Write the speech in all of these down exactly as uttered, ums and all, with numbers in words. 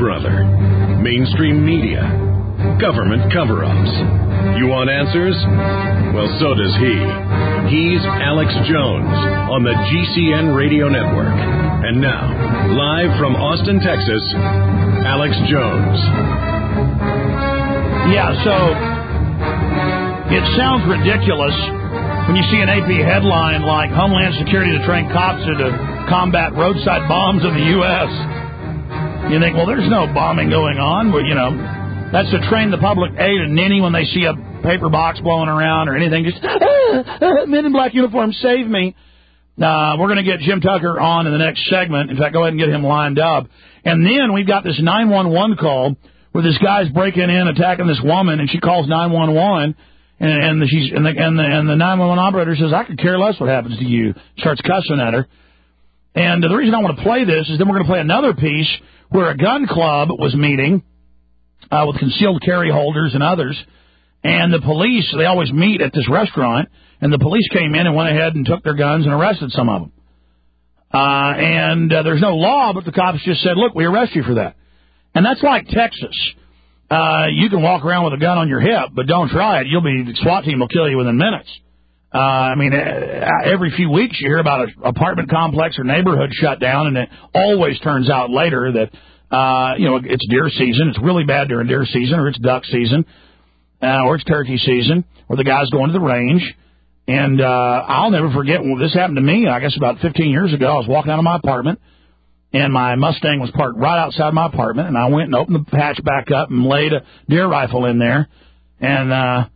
brother? Mainstream media? Government cover-ups? You want answers? Well, so does he. He's Alex Jones on the G C N Radio Network. And now, live from Austin, Texas, Alex Jones. Yeah, so it sounds ridiculous when you see an A P headline like Homeland Security to train cops to combat roadside bombs in the U S You think, well, there's no bombing going on. But, you know, that's to train the public, A, to ninny when they see a paper box blowing around or anything. Just, ah, ah, men in black uniforms, save me. Uh, we're going to get Jim Tucker on in the next segment. In fact, go ahead and get him lined up. And then we've got this nine one one call where this guy's breaking in, attacking this woman, and she calls nine one one. And, and the, she's and the and the and the nine one one operator says, "I could care less what happens to you." Starts cussing at her. And the reason I want to play this is then we're going to play another piece where a gun club was meeting uh, with concealed carry holders and others, and the police, they always meet at this restaurant, and the police came in and went ahead and took their guns and arrested some of them. Uh, and uh, there's no law, but the cops just said, "Look, we arrest you for that." And that's like Texas. Uh, you can walk around with a gun on your hip, but don't try it. You'll be, the SWAT team will kill you within minutes. Uh, I mean, every few weeks you hear about an apartment complex or neighborhood shut down, and it always turns out later that, uh, you know, it's deer season. It's really bad during deer season, or it's duck season, uh, or it's turkey season, or the guy's going to the range. And uh, I'll never forget, well, this happened to me, I guess, about fifteen years ago. I was walking out of my apartment, and my Mustang was parked right outside my apartment, and I went and opened the hatch back up and laid a deer rifle in there, and uh,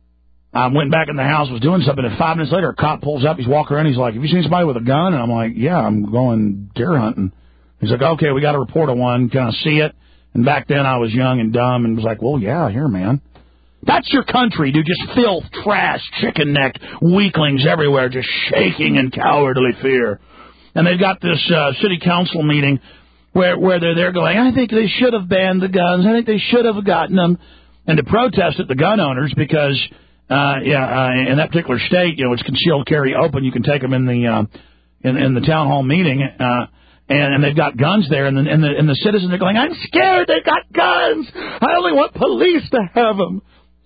I went back in the house, was doing something, and five minutes later, a cop pulls up, he's walking around, he's like, "Have you seen somebody with a gun?" And I'm like, "Yeah, I'm going deer hunting." He's like, "Okay, we got to report on one, can I see it?" And back then I was young and dumb and was like, "Well, yeah, here, man." That's your country, dude, just filth, trash, chicken-necked weaklings everywhere, just shaking in cowardly fear. And they've got this uh, city council meeting where where they're there going, "I think they should have banned the guns. I think they should have gotten them." And to protest at the gun owners because, uh, yeah, uh, in that particular state, you know, it's concealed carry open. You can take them in the uh, in, in the town hall meeting, uh, and, and they've got guns there. And the, and, the, and the citizens are going, "I'm scared. They've got guns. I only want police to have them."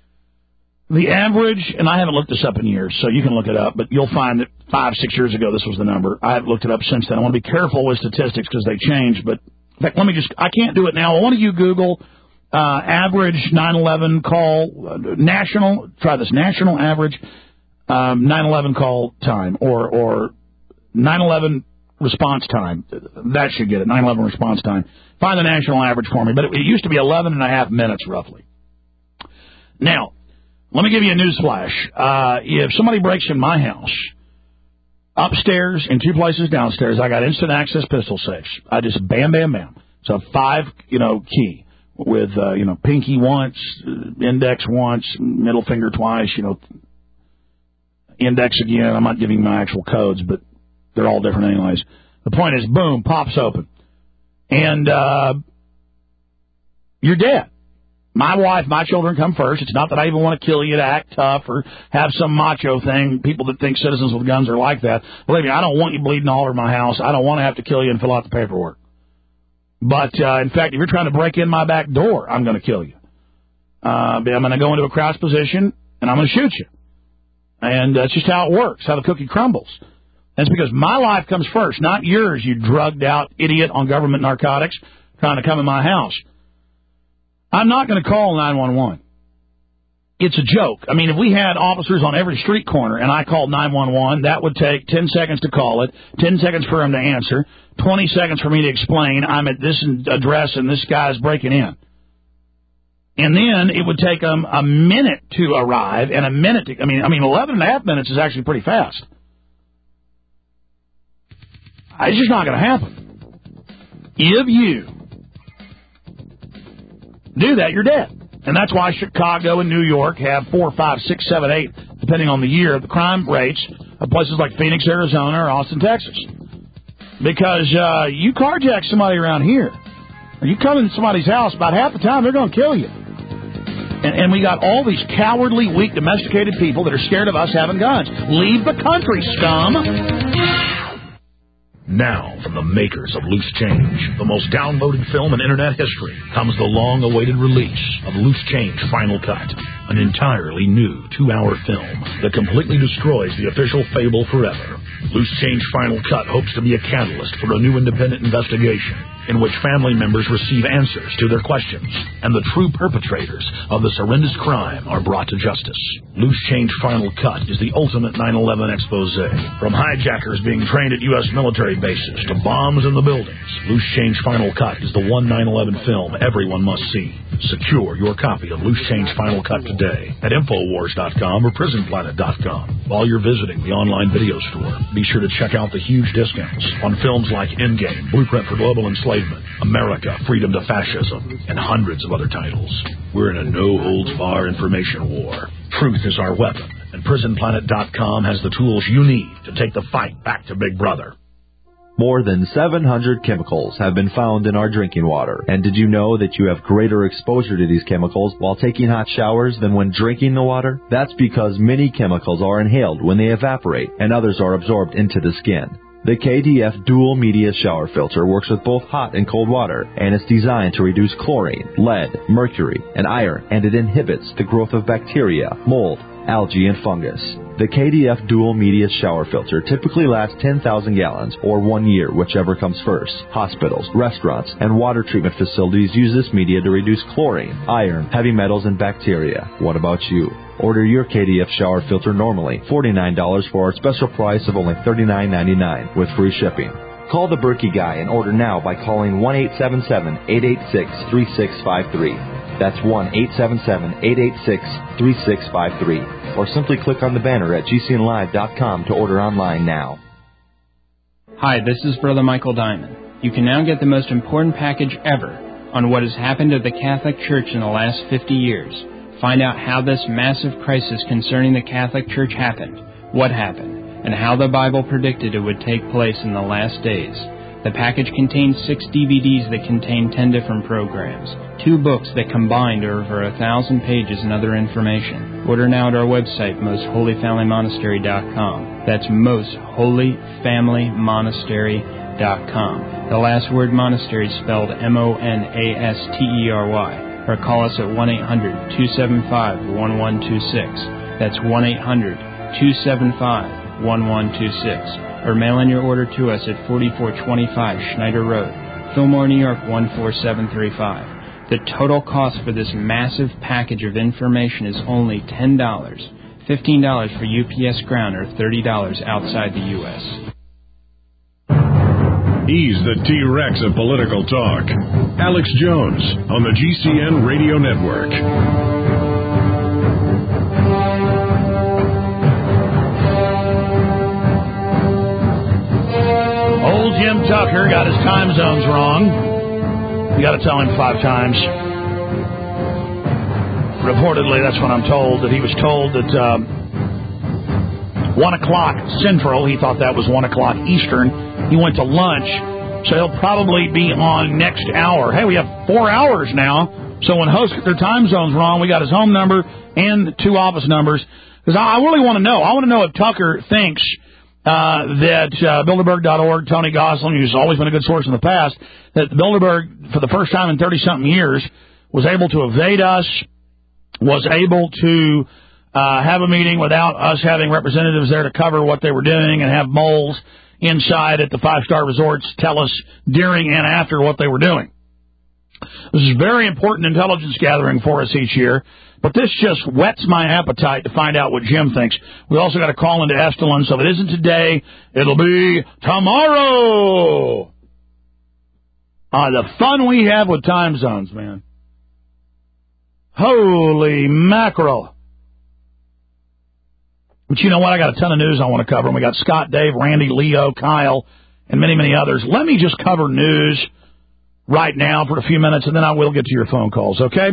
The average, and I haven't looked this up in years, so you can look it up, but you'll find that five, six years ago this was the number. I haven't looked it up since then. I want to be careful with statistics because they change, but in fact, let me just, I can't do it now. I want you Google uh, average nine eleven call, uh, national, try this, national average um, nine eleven call time, or, or nine eleven response time. That should get it, nine eleven response time. Find the national average for me, but it, it used to be eleven and a half minutes roughly. Now, let me give you a news flash. Uh, if somebody breaks in my house, upstairs and two places downstairs, I got instant access pistol safes. I just bam, bam, bam. So five, you know, key with, uh, you know, pinky once, index once, middle finger twice, you know, index again. I'm not giving my actual codes, but they're all different anyways. The point is, boom, pops open. And uh, you're dead. My wife, my children come first. It's not that I even want to kill you to act tough or have some macho thing. People that think citizens with guns are like that. Believe me, I don't want you bleeding all over my house. I don't want to have to kill you and fill out the paperwork. But, uh, in fact, if you're trying to break in my back door, I'm going to kill you. Uh, I'm going to go into a crouched position, and I'm going to shoot you. And that's just how it works, how the cookie crumbles. And it's because my life comes first, not yours, you drugged-out idiot on government narcotics trying to come in my house. I'm not going to call nine one one. It's a joke. I mean, if we had officers on every street corner and I called nine one one, that would take ten seconds to call it, ten seconds for him to answer, twenty seconds for me to explain, I'm at this address and this guy's breaking in. And then it would take them a minute to arrive and a minute to, I mean, I mean, eleven and a half minutes is actually pretty fast. It's just not going to happen. If you do that, you're dead. And that's why Chicago and New York have four, five, six, seven, eight, depending on the year, the crime rates of places like Phoenix, Arizona, or Austin, Texas. Because uh, you carjack somebody around here, or you come into somebody's house, about half the time they're going to kill you. And, and we got all these cowardly, weak, domesticated people that are scared of us having guns. Leave the country, scum. Now, from the makers of Loose Change, the most downloaded film in internet history, comes the long-awaited release of Loose Change Final Cut, an entirely new two-hour film that completely destroys the official fable forever. Loose Change Final Cut hopes to be a catalyst for a new independent investigation in which family members receive answers to their questions, and the true perpetrators of this horrendous crime are brought to justice. Loose Change Final Cut is the ultimate nine eleven expose. From hijackers being trained at U S military bases to bombs in the buildings, Loose Change Final Cut is the one nine eleven film everyone must see. Secure your copy of Loose Change Final Cut today at Infowars dot com or Prison Planet dot com. While you're visiting the online video store, be sure to check out the huge discounts on films like Endgame, Blueprint for Global Enslavement, America, Freedom to Fascism, and hundreds of other titles. We're in a no-holds-barred information war. Truth is our weapon, and Prison Planet dot com has the tools you need to take the fight back to Big Brother. More than seven hundred chemicals have been found in our drinking water. And did you know that you have greater exposure to these chemicals while taking hot showers than when drinking the water? That's because many chemicals are inhaled when they evaporate, and others are absorbed into the skin. The K D F Dual Media Shower Filter works with both hot and cold water, and it's designed to reduce chlorine, lead, mercury, and iron, and it inhibits the growth of bacteria, mold, algae, and fungus. The K D F Dual Media Shower Filter typically lasts ten thousand gallons, or one year, whichever comes first. Hospitals, restaurants, and water treatment facilities use this media to reduce chlorine, iron, heavy metals, and bacteria. What about you? Order your K D F shower filter normally forty-nine dollars for our special price of only thirty-nine ninety-nine with free shipping. Call the Berkey Guy and order now by calling one eight seven seven, eight eight six, three six five three. That's one eight seven seven, eight eight six, three six five three. Or simply click on the banner at G C N live dot com to order online now. Hi, this is Brother Michael Diamond. You can now get the most important package ever on what has happened to the Catholic Church in the last fifty years. Find out how this massive crisis concerning the Catholic Church happened, what happened, and how the Bible predicted it would take place in the last days. The package contains six D V Ds that contain ten different programs, two books that combined are over a thousand pages and other information. Order now at our website, most holy family monastery dot com. That's most holy family monastery dot com. The last word monastery is spelled M O N A S T E R Y. Or call us at one eight hundred, two seven five, one one two six. That's one eight hundred, two seven five, one one two six. Or mail in your order to us at forty-four twenty-five Schneider Road, Fillmore, New York one four seven three five. The total cost for this massive package of information is only ten dollars, fifteen dollars for U P S ground, or thirty dollars outside the U S He's the T-Rex of political talk. Alex Jones on the G C N Radio Network. Old Jim Tucker got his time zones wrong. You got to tell him five times. Reportedly, that's what I'm told, that he was told that um, one o'clock Central, he thought that was one o'clock Eastern. He went to lunch, so he'll probably be on next hour. Hey, we have four hours now, so when hosts get their time zones wrong, we got his home number and two office numbers. Because I really want to know. I want to know if Tucker thinks uh, that uh, Bilderberg dot org, Tony Gosling, who's always been a good source in the past, that Bilderberg, for the first time in thirty-something years, was able to evade us, was able to uh, have a meeting without us having representatives there to cover what they were doing and have moles inside at the five-star resorts tell us during and after what they were doing. This is very important intelligence gathering for us each year, but this just whets my appetite to find out what Jim thinks. We also got to call into Estelin, so if it isn't today, it'll be tomorrow. Ah, the fun we have with time zones, man. Holy mackerel. But you know what? I got a ton of news I want to cover. And we got Scott, Dave, Randy, Leo, Kyle, and many, many others. Let me just cover news right now for a few minutes, and then I will get to your phone calls, okay?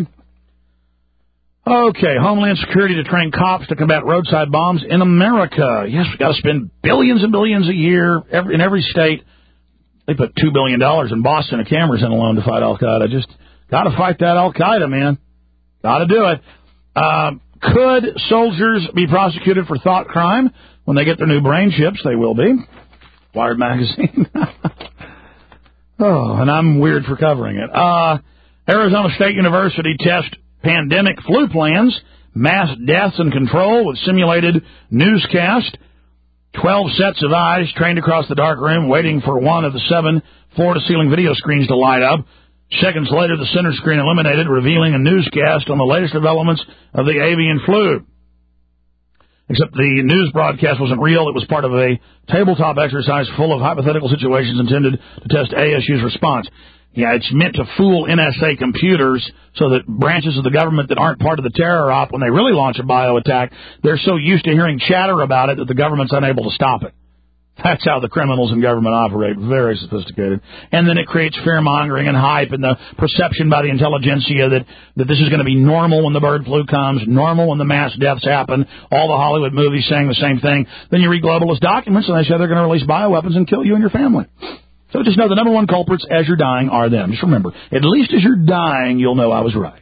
Okay, Homeland Security to train cops to combat roadside bombs in America. Yes, we got to spend billions and billions a year every, in every state. They put two billion dollars in Boston and cameras in alone to fight Al-Qaeda. Just got to fight that Al-Qaeda, man. Got to do it. Um... Could soldiers be prosecuted for thought crime when they get their new brain chips? They will be. Wired magazine. Oh, and I'm weird for covering it. Uh, Arizona State University test pandemic flu plans, mass deaths and control with simulated newscast. Twelve sets of eyes trained across the dark room waiting for one of the seven floor-to-ceiling video screens to light up. Seconds later, the center screen illuminated, revealing a newscast on the latest developments of the avian flu. Except the news broadcast wasn't real. It was part of a tabletop exercise full of hypothetical situations intended to test A S U's response. Yeah, it's meant to fool N S A computers so that branches of the government that aren't part of the terror op, when they really launch a bio attack, they're so used to hearing chatter about it that the government's unable to stop it. That's how the criminals in government operate. Very sophisticated. And then it creates fear-mongering and hype and the perception by the intelligentsia that, that this is going to be normal when the bird flu comes, normal when the mass deaths happen, all the Hollywood movies saying the same thing. Then you read globalist documents and they say they're going to release bioweapons and kill you and your family. So just know the number one culprits as you're dying are them. Just remember, at least as you're dying, you'll know I was right.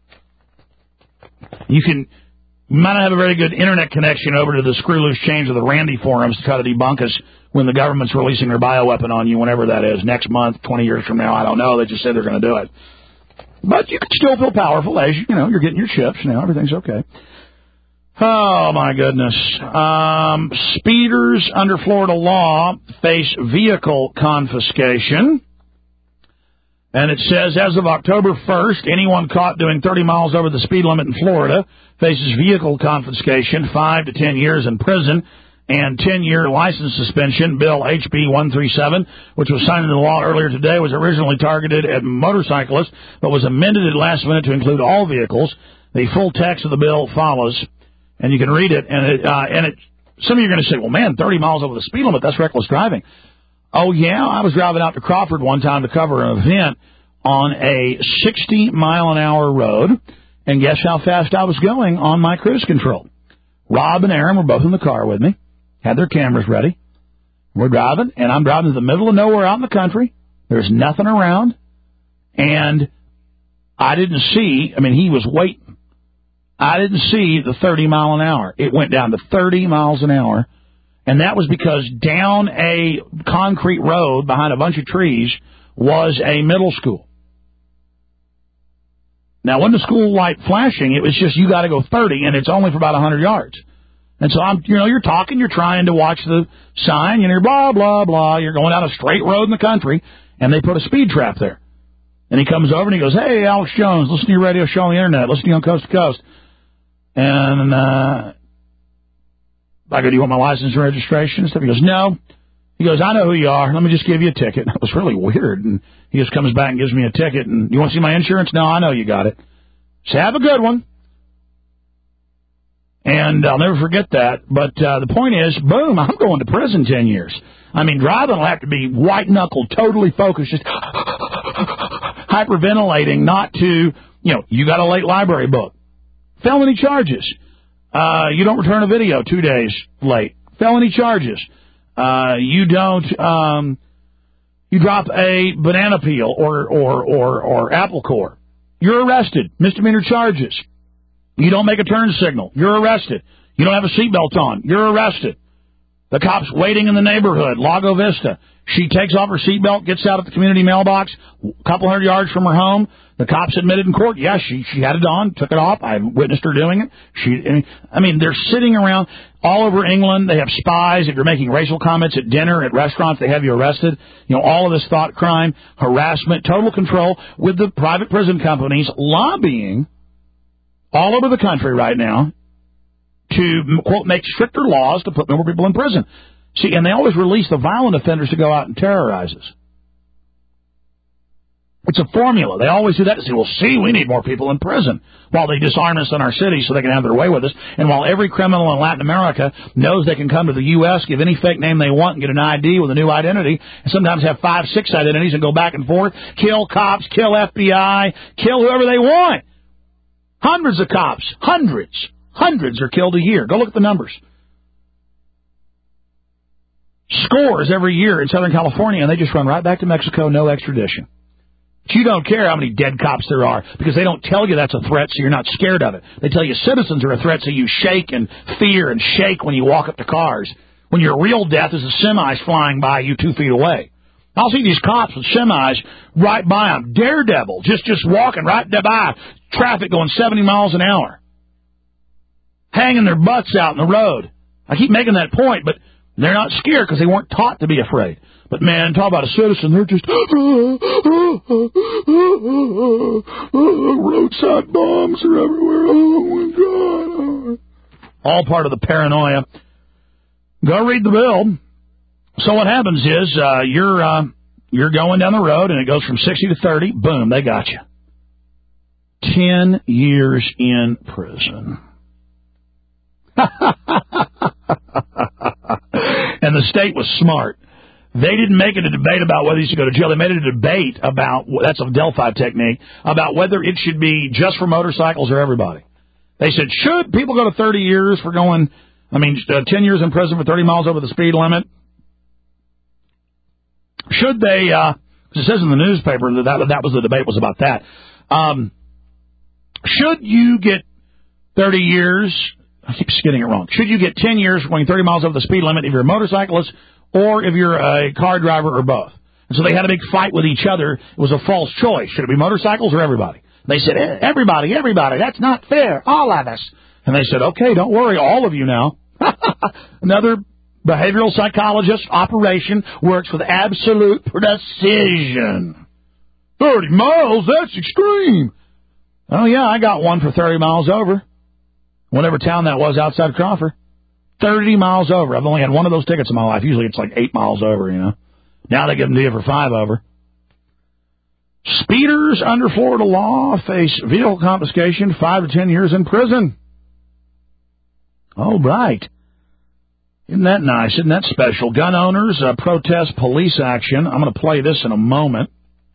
You can... You might not have a very good internet connection over to the screw loose chains of the Randy forums to try to debunk us when the government's releasing their bioweapon on you, whenever that is, next month, twenty years from now, I don't know. They just said they're going to do it. But you can still feel powerful as, you know, you're getting your chips now. Everything's okay. Oh, my goodness. Um, speeders under Florida law face vehicle confiscation. And it says, as of October first, anyone caught doing thirty miles over the speed limit in Florida faces vehicle confiscation, five to ten years in prison, and ten-year license suspension. Bill H B one thirty-seven, which was signed into law earlier today, was originally targeted at motorcyclists, but was amended at last minute to include all vehicles. The full text of the bill follows, and you can read it. And it, uh, and it, some of you are going to say, well, man, thirty miles over the speed limit, that's reckless driving. Oh, yeah, I was driving out to Crawford one time to cover an event on a sixty mile an hour road, and guess how fast I was going on my cruise control? Rob and Aaron were both in the car with me, had their cameras ready. We're driving, and I'm driving to the middle of nowhere out in the country. There's nothing around, and I didn't see, I mean, he was waiting. I didn't see the thirty mile an hour. It went down to thirty miles an hour. And that was because down a concrete road behind a bunch of trees was a middle school. Now, when the school light flashing, it was just you got to go thirty, and it's only for about one hundred yards. And so, I'm, you know, you're talking, you're trying to watch the sign, and you're blah, blah, blah. You're going down a straight road in the country, and they put a speed trap there. And he comes over, and he goes, hey, Alex Jones, listen to your radio show on the Internet. Listen to you on Coast to Coast. And, uh... I go, do you want my license and registration and stuff? He goes, no. He goes, I know who you are. Let me just give you a ticket. It was really weird. And he just comes back and gives me a ticket. And you want to see my insurance? No, I know you got it. So have a good one. And I'll never forget that. But uh, the point is, boom, I'm going to prison ten years. I mean, driving will have to be white-knuckled, totally focused, just hyperventilating, not to, you know, you got a late library book. Felony charges. Uh, you don't return a video two days late. Felony charges. Uh, you don't, um, you drop a banana peel or, or, or, or apple core. You're arrested. Misdemeanor charges. You don't make a turn signal. You're arrested. You don't have a seatbelt on. You're arrested. The cop's waiting in the neighborhood, Lago Vista. She takes off her seatbelt, gets out at the community mailbox, a couple hundred yards from her home. The cops admitted in court, yes, she she had it on, took it off. I witnessed her doing it. She, I mean, they're sitting around all over England. They have spies. If you're making racial comments at dinner, at restaurants, they have you arrested. You know, all of this thought crime, harassment, total control with the private prison companies lobbying all over the country right now to, quote, make stricter laws to put more people in prison. See, and they always release the violent offenders to go out and terrorize us. It's a formula. They always do that to say, well, see, we need more people in prison while they disarm us in our cities so they can have their way with us. And while every criminal in Latin America knows they can come to the U S, give any fake name they want, and get an I D with a new identity, and sometimes have five, six identities and go back and forth, kill cops, kill F B I, kill whoever they want. Hundreds of cops, hundreds, hundreds are killed a year. Go look at the numbers. Scores every year in Southern California, and they just run right back to Mexico, no extradition. But you don't care how many dead cops there are because they don't tell you that's a threat, so you're not scared of it. They tell you citizens are a threat, so you shake and fear and shake when you walk up to cars. when your real death is the semis flying by you two feet away. I'll see these cops with semis right by them. Daredevil, just, just walking right by traffic going seventy miles an hour. Hanging their butts out in the road. I keep making that point, but they're not scared because they weren't taught to be afraid. But, man, talk about a citizen. They're just, roadside bombs are everywhere. Oh, my God. All part of the paranoia. Go read the bill. So what happens is uh, you're uh, you're going down the road, and it goes from sixty to thirty. Boom, they got you. Ten years in prison. And the state was smart. They didn't make it a debate about whether you should go to jail. They made it a debate about, that's a Delphi technique, about whether it should be just for motorcycles or everybody. They said, should people go to thirty years for going, I mean, uh, ten years in prison for thirty miles over the speed limit? Should they, uh, it says in the newspaper that that, that was the debate was about that. Um, should you get thirty years, I keep getting it wrong, should you get ten years for going thirty miles over the speed limit if you're a motorcyclist or if you're a car driver or both? And so they had a big fight with each other. It was a false choice. Should it be motorcycles or everybody? They said, everybody, everybody, that's not fair, all of us. And they said, okay, don't worry, all of you now. Another behavioral psychologist operation works with absolute precision. thirty miles, that's extreme. Oh, yeah, I got one for thirty miles over. Whatever town that was outside Crawford. thirty miles over. I've only had one of those tickets in my life. Usually it's like eight miles over, you know. Now they give them to you for five over. Speeders under Florida law face vehicle confiscation, five to ten years in prison. All right. Isn't that nice? Isn't that special? Gun owners uh, protest police action. I'm going to play this in a moment.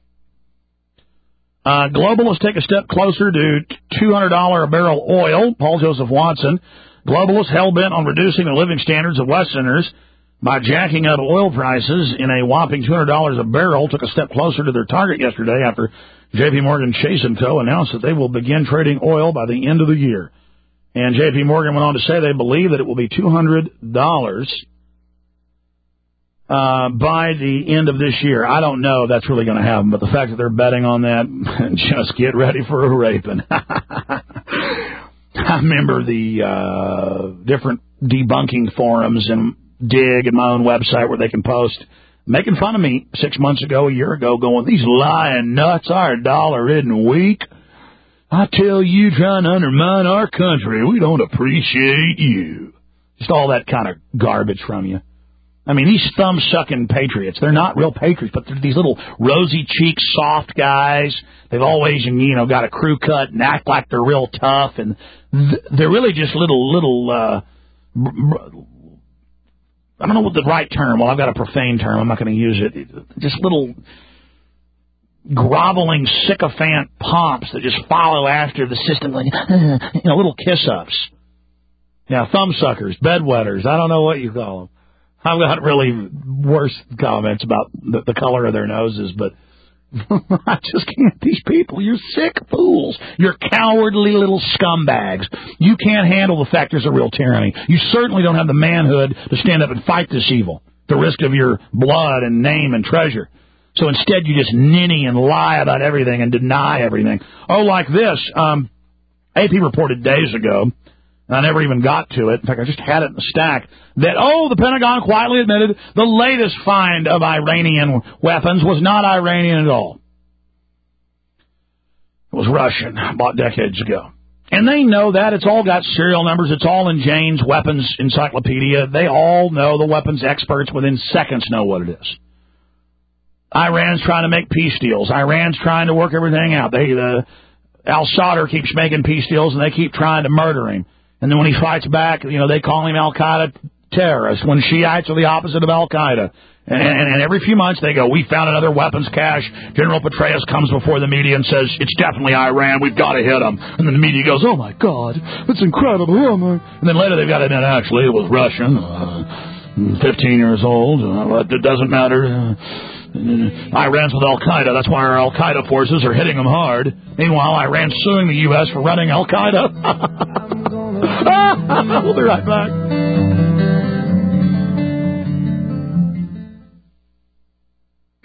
Uh, globalists take a step closer to two hundred dollars a barrel oil. Paul Joseph Watson. Globalists hell-bent on reducing the living standards of Westerners by jacking up oil prices in a whopping two hundred dollars a barrel took a step closer to their target yesterday after J P. Morgan Chase and Co. announced that they will begin trading oil by the end of the year. And J P. Morgan went on to say they believe that it will be two hundred dollars uh, by the end of this year. I don't know if that's really going to happen, but the fact that they're betting on that, just get ready for a raping. I remember the uh, different debunking forums and Dig and my own website where they can post making fun of me six months ago, a year ago, going, these lying nuts, our dollar isn't weak. I tell you, trying to undermine our country, we don't appreciate you. Just all that kind of garbage from you. I mean, these thumb-sucking patriots, they're not real patriots, but they're these little rosy-cheeked, soft guys. They've always, you know, got a crew cut and act like they're real tough, and th- they're really just little, little, uh, I don't know what the right term, well, I've got a profane term, I'm not going to use it, just little groveling sycophant pomps that just follow after the system, like, you know, little kiss-ups. Yeah, thumbsuckers, bedwetters, I don't know what you call them. I've got really worse comments about the, the color of their noses, but I just can't. These people, you're sick fools. You're cowardly little scumbags. You can't handle the fact there's a real tyranny. You certainly don't have the manhood to stand up and fight this evil, the risk of your blood and name and treasure. So instead, you just ninny and lie about everything and deny everything. Oh, like this. Um, A P reported days ago, I never even got to it. In fact, I just had it in the stack. That, oh, the Pentagon quietly admitted the latest find of Iranian weapons was not Iranian at all. It was Russian, bought decades ago. And they know that. It's all got serial numbers. It's all in Jane's Weapons Encyclopedia. They all know, the weapons experts within seconds know what it is. Iran's trying to make peace deals. Iran's trying to work everything out. They, uh, al-Sadr keeps making peace deals, and they keep trying to murder him. And then when he fights back, you know, they call him Al-Qaeda terrorist, when Shiites are the opposite of Al-Qaeda. And, and, and every few months they go, we found another weapons cache. General Petraeus comes before the media and says, it's definitely Iran, we've got to hit them. And then the media goes, oh my God, that's incredible. Oh my. And then later they've got to admit, actually, it was Russian, uh, fifteen years old, uh, it doesn't matter. Uh, Iran's with Al-Qaeda. That's why our Al-Qaeda forces are hitting them hard. Meanwhile, Iran's suing the U S for running Al-Qaeda. We'll be right back.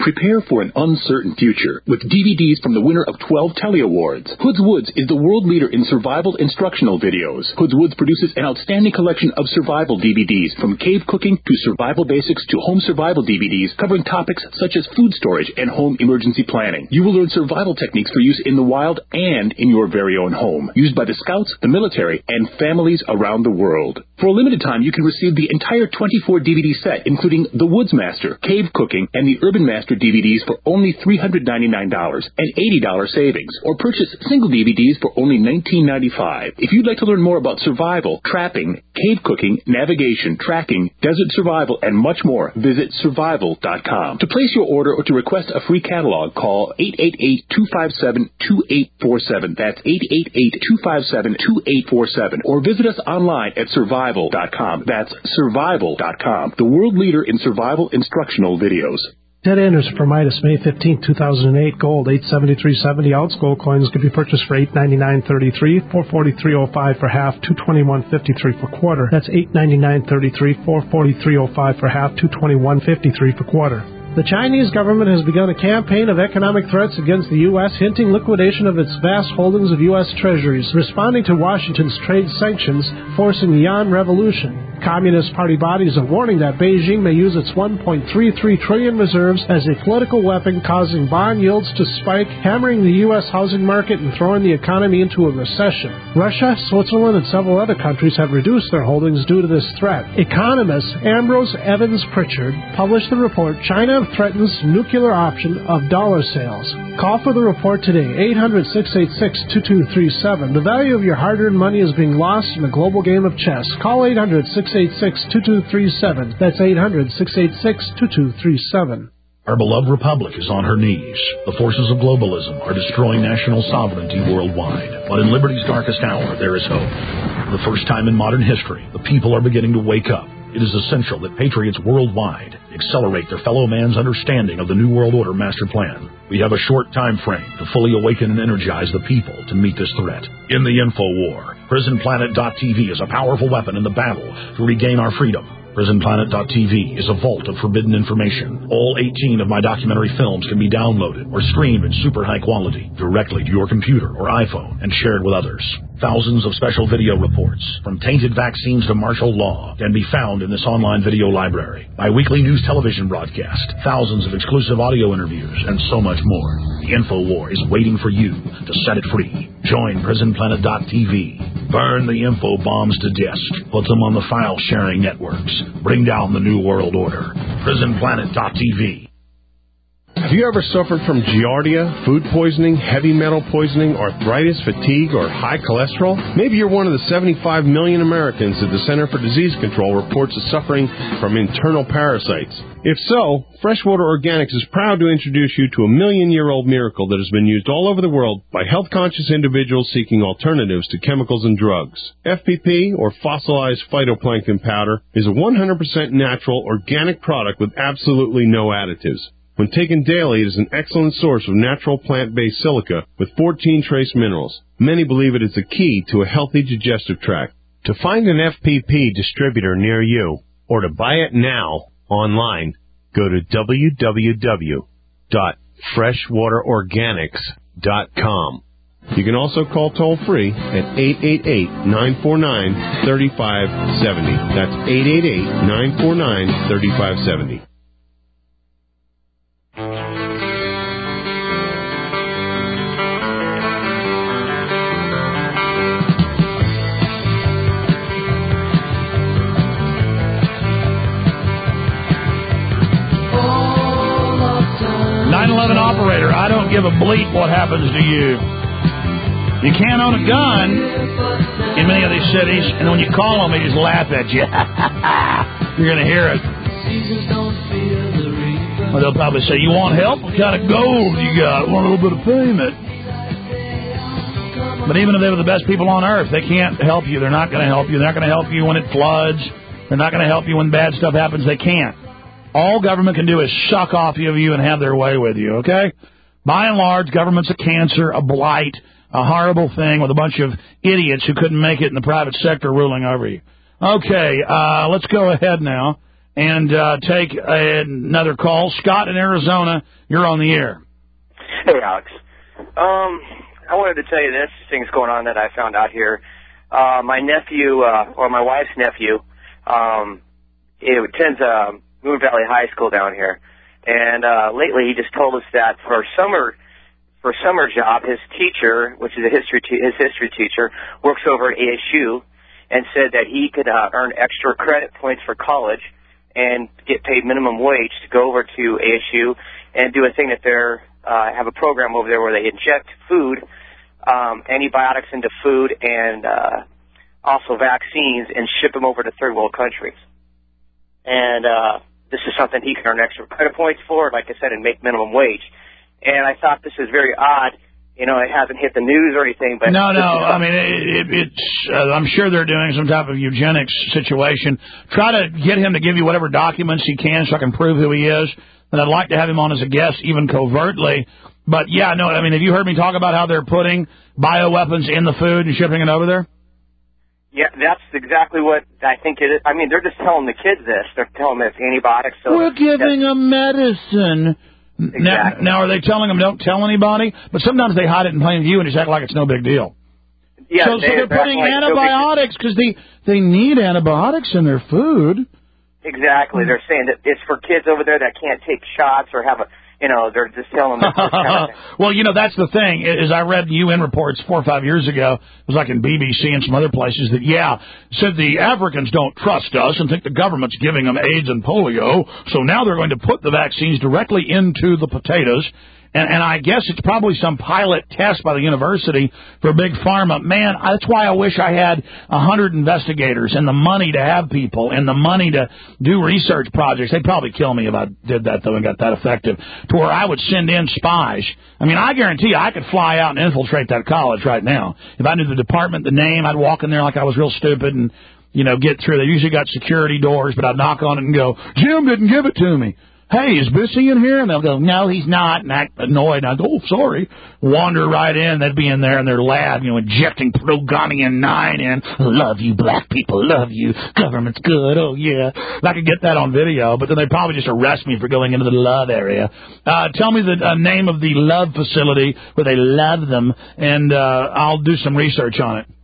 Prepare for an uncertain future with D V Ds from the winner of twelve Telly Awards. Hoods Woods is the world leader in survival instructional videos. Hoods Woods produces an outstanding collection of survival D V Ds, from cave cooking to survival basics to home survival D V Ds, covering topics such as food storage and home emergency planning. You will learn survival techniques for use in the wild and in your very own home, used by the scouts, the military, and families around the world. For a limited time, you can receive the entire twenty-four D V D set, including The Woodsmaster, Cave Cooking, and the Urban Master D V Ds for only three hundred ninety-nine dollars, an eighty dollars savings, or purchase single D V Ds for only nineteen ninety-five dollars. If you'd like to learn more about survival, trapping, cave cooking, navigation, tracking, desert survival, and much more, visit survival dot com. To place your order or to request a free catalog, call eight eight eight, two five seven, two eight four seven. That's eight eight eight, two five seven, two eight four seven. Or visit us online at survival dot com. That's survival dot com, the world leader in survival instructional videos. Ted Anderson for Midas, May fifteenth, two thousand eight. Gold, eight seventy-three seventy. Ounce gold coins can be purchased for eight ninety-nine thirty-three, four forty-three oh five for half, two twenty-one fifty-three for quarter. That's eight ninety-nine thirty-three, four forty-three oh five for half, two twenty-one fifty-three for quarter. The Chinese government has begun a campaign of economic threats against the U S, hinting liquidation of its vast holdings of U S treasuries, responding to Washington's trade sanctions, forcing the yuan revolution. Communist Party bodies are warning that Beijing may use its one point three three trillion reserves as a political weapon, causing bond yields to spike, hammering the U S housing market and throwing the economy into a recession. Russia, Switzerland, and several other countries have reduced their holdings due to this threat. Economist Ambrose Evans Pritchard published the report, China Threatens Nuclear Option of Dollar Sales. Call for the report today, eight hundred, six eight six, two two three seven. The value of your hard-earned money is being lost in a global game of chess. Call eight hundred, six eight six, two two three seven. That's eight hundred, six eight six, two two three seven. Our beloved republic is on her knees. The forces of globalism are destroying national sovereignty worldwide. But in liberty's darkest hour, there is hope. For the first time in modern history, the people are beginning to wake up. It is essential that patriots worldwide accelerate their fellow man's understanding of the New World Order master plan. We have a short time frame to fully awaken and energize the people to meet this threat. In the info war, prison planet dot t v is a powerful weapon in the battle to regain our freedom. prison planet dot t v is a vault of forbidden information. All eighteen of my documentary films can be downloaded or streamed in super high quality directly to your computer or iPhone and shared with others. Thousands of special video reports, from tainted vaccines to martial law, can be found in this online video library. My weekly news television broadcast, thousands of exclusive audio interviews, and so much more. The info war is waiting for you to set it free. Join prison planet dot t v. Burn the info bombs to disk. Put them on the file-sharing networks. Bring down the New World Order. prison planet dot t v. Have you ever suffered from giardia, food poisoning, heavy metal poisoning, arthritis, fatigue, or high cholesterol? Maybe you're one of the seventy-five million Americans that the Center for Disease Control reports as suffering from internal parasites. If so, Freshwater Organics is proud to introduce you to a million-year-old miracle that has been used all over the world by health-conscious individuals seeking alternatives to chemicals and drugs. F P P, or fossilized phytoplankton powder, is a one hundred percent natural, organic product with absolutely no additives. When taken daily, it is an excellent source of natural plant-based silica with fourteen trace minerals. Many believe it is the key to a healthy digestive tract. To find an F P P distributor near you, or to buy it now online, go to w w w dot freshwater organics dot com. You can also call toll-free at eight eight eight, nine four nine, three five seven zero. That's eight eight eight, nine four nine, three five seven zero. nine eleven operator, I don't give a bleep what happens to you. You can't own a gun in many of these cities, and when you call them, they just laugh at you. You're going to hear it. Well, they'll probably say, you want help? What kind of gold you got? Want a little bit of payment? But even if they were the best people on earth, they can't help you. They're not going to help you. They're not going to help you when it floods. They're not going to help you when bad stuff happens. They can't. All government can do is suck off of you and have their way with you, okay? By and large, government's a cancer, a blight, a horrible thing with a bunch of idiots who couldn't make it in the private sector ruling over you. Okay, uh, let's go ahead now and uh, take another call. Scott in Arizona, you're on the air. Hey, Alex. Um, I wanted to tell you this thing's going on that I found out here. Uh, my nephew, uh, or my wife's nephew, um, he attends uh, Moon Valley High School down here. And uh, lately he just told us that for summer for summer job, his teacher, which is a history te- his history teacher, works over at A S U, and said that he could uh, earn extra credit points for college and get paid minimum wage to go over to A S U and do a thing that they're uh, have a program over there where they inject food, um, antibiotics into food, and uh, also vaccines, and ship them over to third world countries. And uh, this is something he can earn extra credit points for, like I said, and make minimum wage. And I thought this is very odd. You know, it hasn't hit the news or anything, but... No, no, I mean, it, it, it's, uh, I'm sure they're doing some type of eugenics situation. Try to get him to give you whatever documents he can so I can prove who he is. And I'd like to have him on as a guest, even covertly. But, yeah, no, I mean, have you heard me talk about how they're putting bioweapons in the food and shipping it over there? Yeah, that's exactly what I think it is. I mean, they're just telling the kids this. They're telling them it's antibiotics. So We're giving them medicine. Exactly. Now, now, are they telling them don't tell anybody? But sometimes they hide it in plain view and just act like it's no big deal. Yeah, so, they, so they're putting like antibiotics because they, they need antibiotics in their food. Exactly. They're saying that it's for kids over there that can't take shots or have a, you know, they're just telling them. This kind of thing. Well, you know, that's the thing. Is I read U N reports four or five years ago. It was like in B B C and some other places that, yeah, said the Africans don't trust us and think the government's giving them AIDS and polio. So now they're going to put the vaccines directly into the potatoes. And, and I guess it's probably some pilot test by the university for Big Pharma. Man, that's why I wish I had a hundred investigators and the money to have people and the money to do research projects. They'd probably kill me if I did that, though, and got that effective, to where I would send in spies. I mean, I guarantee you I could fly out and infiltrate that college right now. If I knew the department, the name, I'd walk in there like I was real stupid and, you know, get through. They usually got security doors, but I'd knock on it and go, Jim didn't give it to me. Hey, is Bissy in here? And they'll go, no, he's not, and act annoyed. And I go, oh, sorry. Wander right in. They'd be in there in their lab, you know, injecting Progonian nine in. Love you, black people, love you. Government's good, oh, yeah. I could get that on video, but then they'd probably just arrest me for going into the love area. Uh, tell me the uh, name of the love facility where they love them, and uh, I'll do some research on it.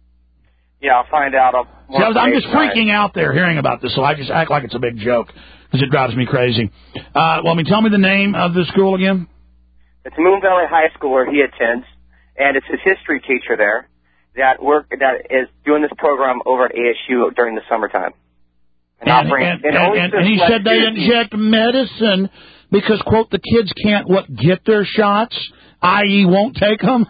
Yeah, I'll find out. I'll See, I was, I'm just freaking out there hearing about this, so I just act like it's a big joke. Because it drives me crazy. Uh, well, I mean, tell me the name of the school again. It's Moon Valley High School where he attends, and it's his history teacher there that work that is doing this program over at A S U during the summertime. And, and, bring, and, and, and, and he said they inject medicine because, quote, the kids can't, what, get their shots, that is won't take them?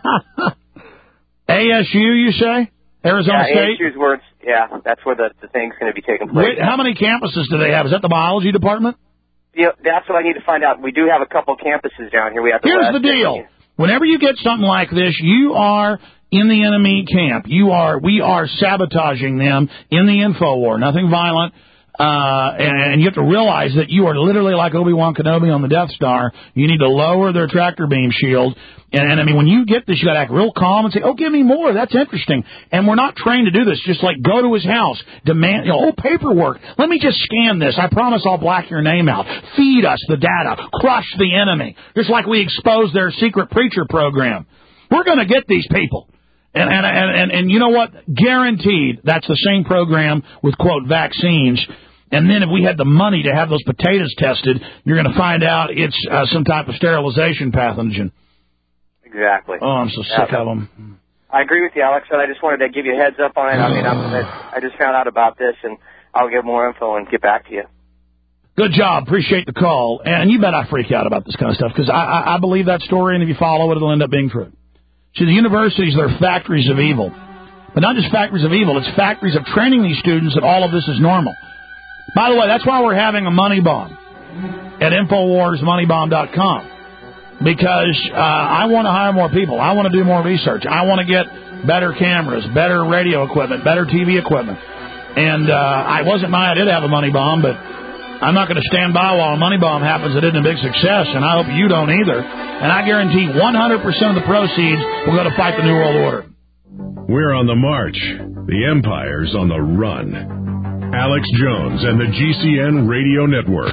A S U, you say? Arizona yeah, State? A S U's words, yeah, that's where the, the thing's going to be taking place. Wait, how many campuses do they have? Is that the biology department? Yeah, that's what I need to find out. We do have a couple campuses down here. We have the Here's West the deal. City. Whenever you get something like this, you are in the enemy camp. You are, we are sabotaging them in the info war. Nothing violent. Uh, and, and you have to realize that you are literally like Obi-Wan Kenobi on the Death Star. You need to lower their tractor beam shield. And, and I mean, when you get this, you got to act real calm and say, oh, give me more. That's interesting. And we're not trained to do this. Just like go to his house, demand, you know, oh, paperwork. Let me just scan this. I promise I'll black your name out. Feed us the data. Crush the enemy. Just like we exposed their secret preacher program. We're going to get these people. And, and, and, and, and you know what? Guaranteed that's the same program with, quote, vaccines. And then if we had the money to have those potatoes tested, you're going to find out it's uh, some type of sterilization pathogen. Exactly. Oh, I'm so sick yeah, of them. I agree with you, Alex, and I just wanted to give you a heads up on it. I mean, I'm, I just found out about this, and I'll get more info and get back to you. Good job. Appreciate the call. And you bet I freak out about this kind of stuff, because I, I, I believe that story, and if you follow it, it'll end up being true. See, the universities, they're factories of evil. But not just factories of evil, it's factories of training these students that all of this is normal. By the way, that's why we're having a money bomb at Infowars Money Bomb dot com. Because uh, I want to hire more people. I want to do more research. I want to get better cameras, better radio equipment, better T V equipment. And uh, I wasn't my idea to have a money bomb, but I'm not going to stand by while a money bomb happens that isn't a big success, and I hope you don't either. And I guarantee one hundred percent of the proceeds will go to fight the New World Order. We're on the march. The Empire's on the run. Alex Jones and the G C N Radio Network.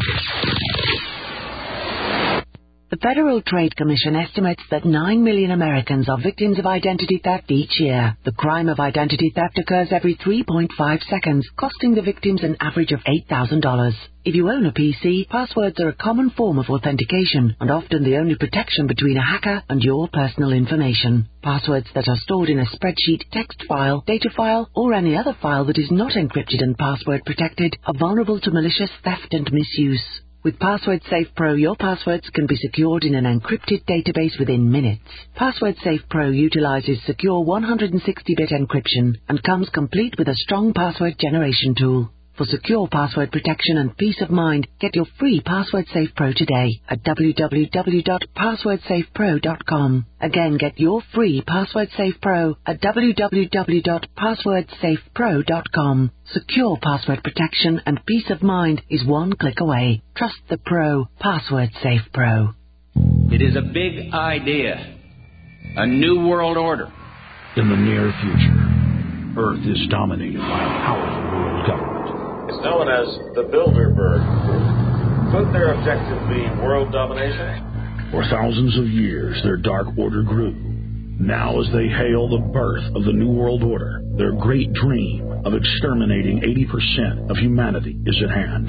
The Federal Trade Commission estimates that nine million Americans are victims of identity theft each year. The crime of identity theft occurs every three point five seconds, costing the victims an average of eight thousand dollars. If you own a P C, passwords are a common form of authentication and often the only protection between a hacker and your personal information. Passwords that are stored in a spreadsheet, text file, data file, or any other file that is not encrypted and password protected are vulnerable to malicious theft and misuse. With Password Safe Pro, your passwords can be secured in an encrypted database within minutes. Password Safe Pro utilizes secure one hundred sixty bit encryption and comes complete with a strong password generation tool. For secure password protection and peace of mind, get your free Password Safe Pro today at w w w dot password safe pro dot com. Again, get your free Password Safe Pro at w w w dot password safe pro dot com. Secure password protection and peace of mind is one click away. Trust the Pro. Password Safe Pro. It is a big idea. A new world order. In the near future, Earth is dominated by a powerful world government. It's known as the Bilderberg Group. Could their objective be world domination? For thousands of years, their dark order grew. Now, as they hail the birth of the New World Order, their great dream of exterminating eighty percent of humanity is at hand.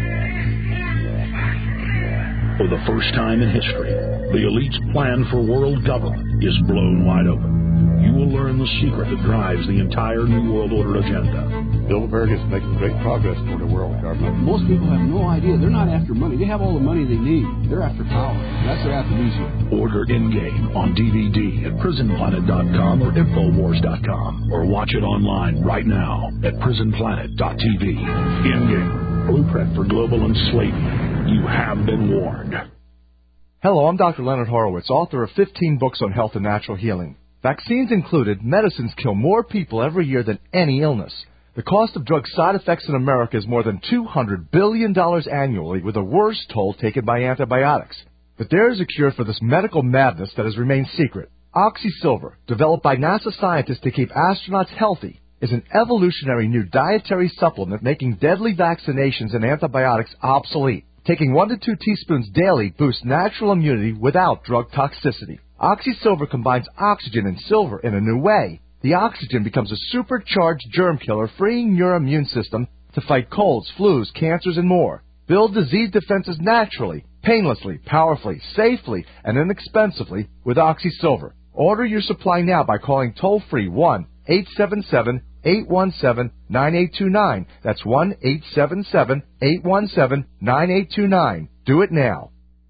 For the first time in history, the elite's plan for world government is blown wide open. You will learn the secret that drives the entire New World Order agenda. Bilderberg is making great progress toward a world government. Most people have no idea. They're not after money. They have all the money they need. They're after power. That's their aphrodisiac. Order In-Game on D V D at prison planet dot com or infowars dot com, or watch it online right now at prison planet dot t v. In-Game, blueprint for global enslavement. You have been warned. Hello, I'm Doctor Leonard Horowitz, author of fifteen books on health and natural healing. Vaccines included, medicines kill more people every year than any illness. The cost of drug side effects in America is more than two hundred billion dollars annually, with the worst toll taken by antibiotics. But there is a cure for this medical madness that has remained secret. OxySilver, developed by NASA scientists to keep astronauts healthy, is an evolutionary new dietary supplement making deadly vaccinations and antibiotics obsolete. Taking one to two teaspoons daily boosts natural immunity without drug toxicity. OxySilver combines oxygen and silver in a new way. The oxygen becomes a supercharged germ killer, freeing your immune system to fight colds, flus, cancers, and more. Build disease defenses naturally, painlessly, powerfully, safely, and inexpensively with OxySilver. Order your supply now by calling toll-free one eight seven seven, eight one seven, nine eight two nine. That's one eight seven seven, eight one seven, nine eight two nine. Do it now.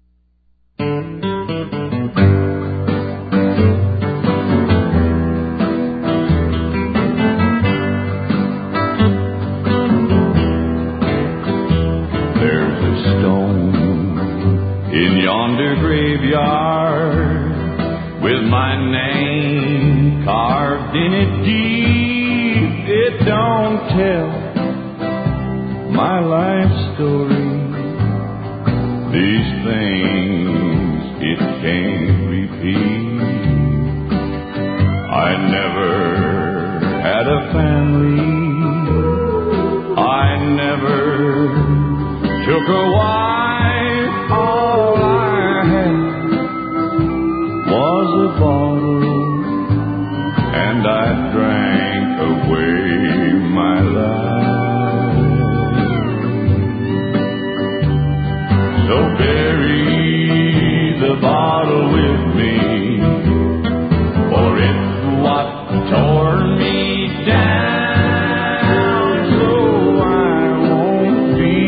In yonder graveyard, with my name carved in it deep, it don't tell my life story. These things it can't repeat. I never had a family. I never took a wife. All I had was a bottle, and I drank away my life. So bury the bottle with me, for it's what tore me down, so I won't be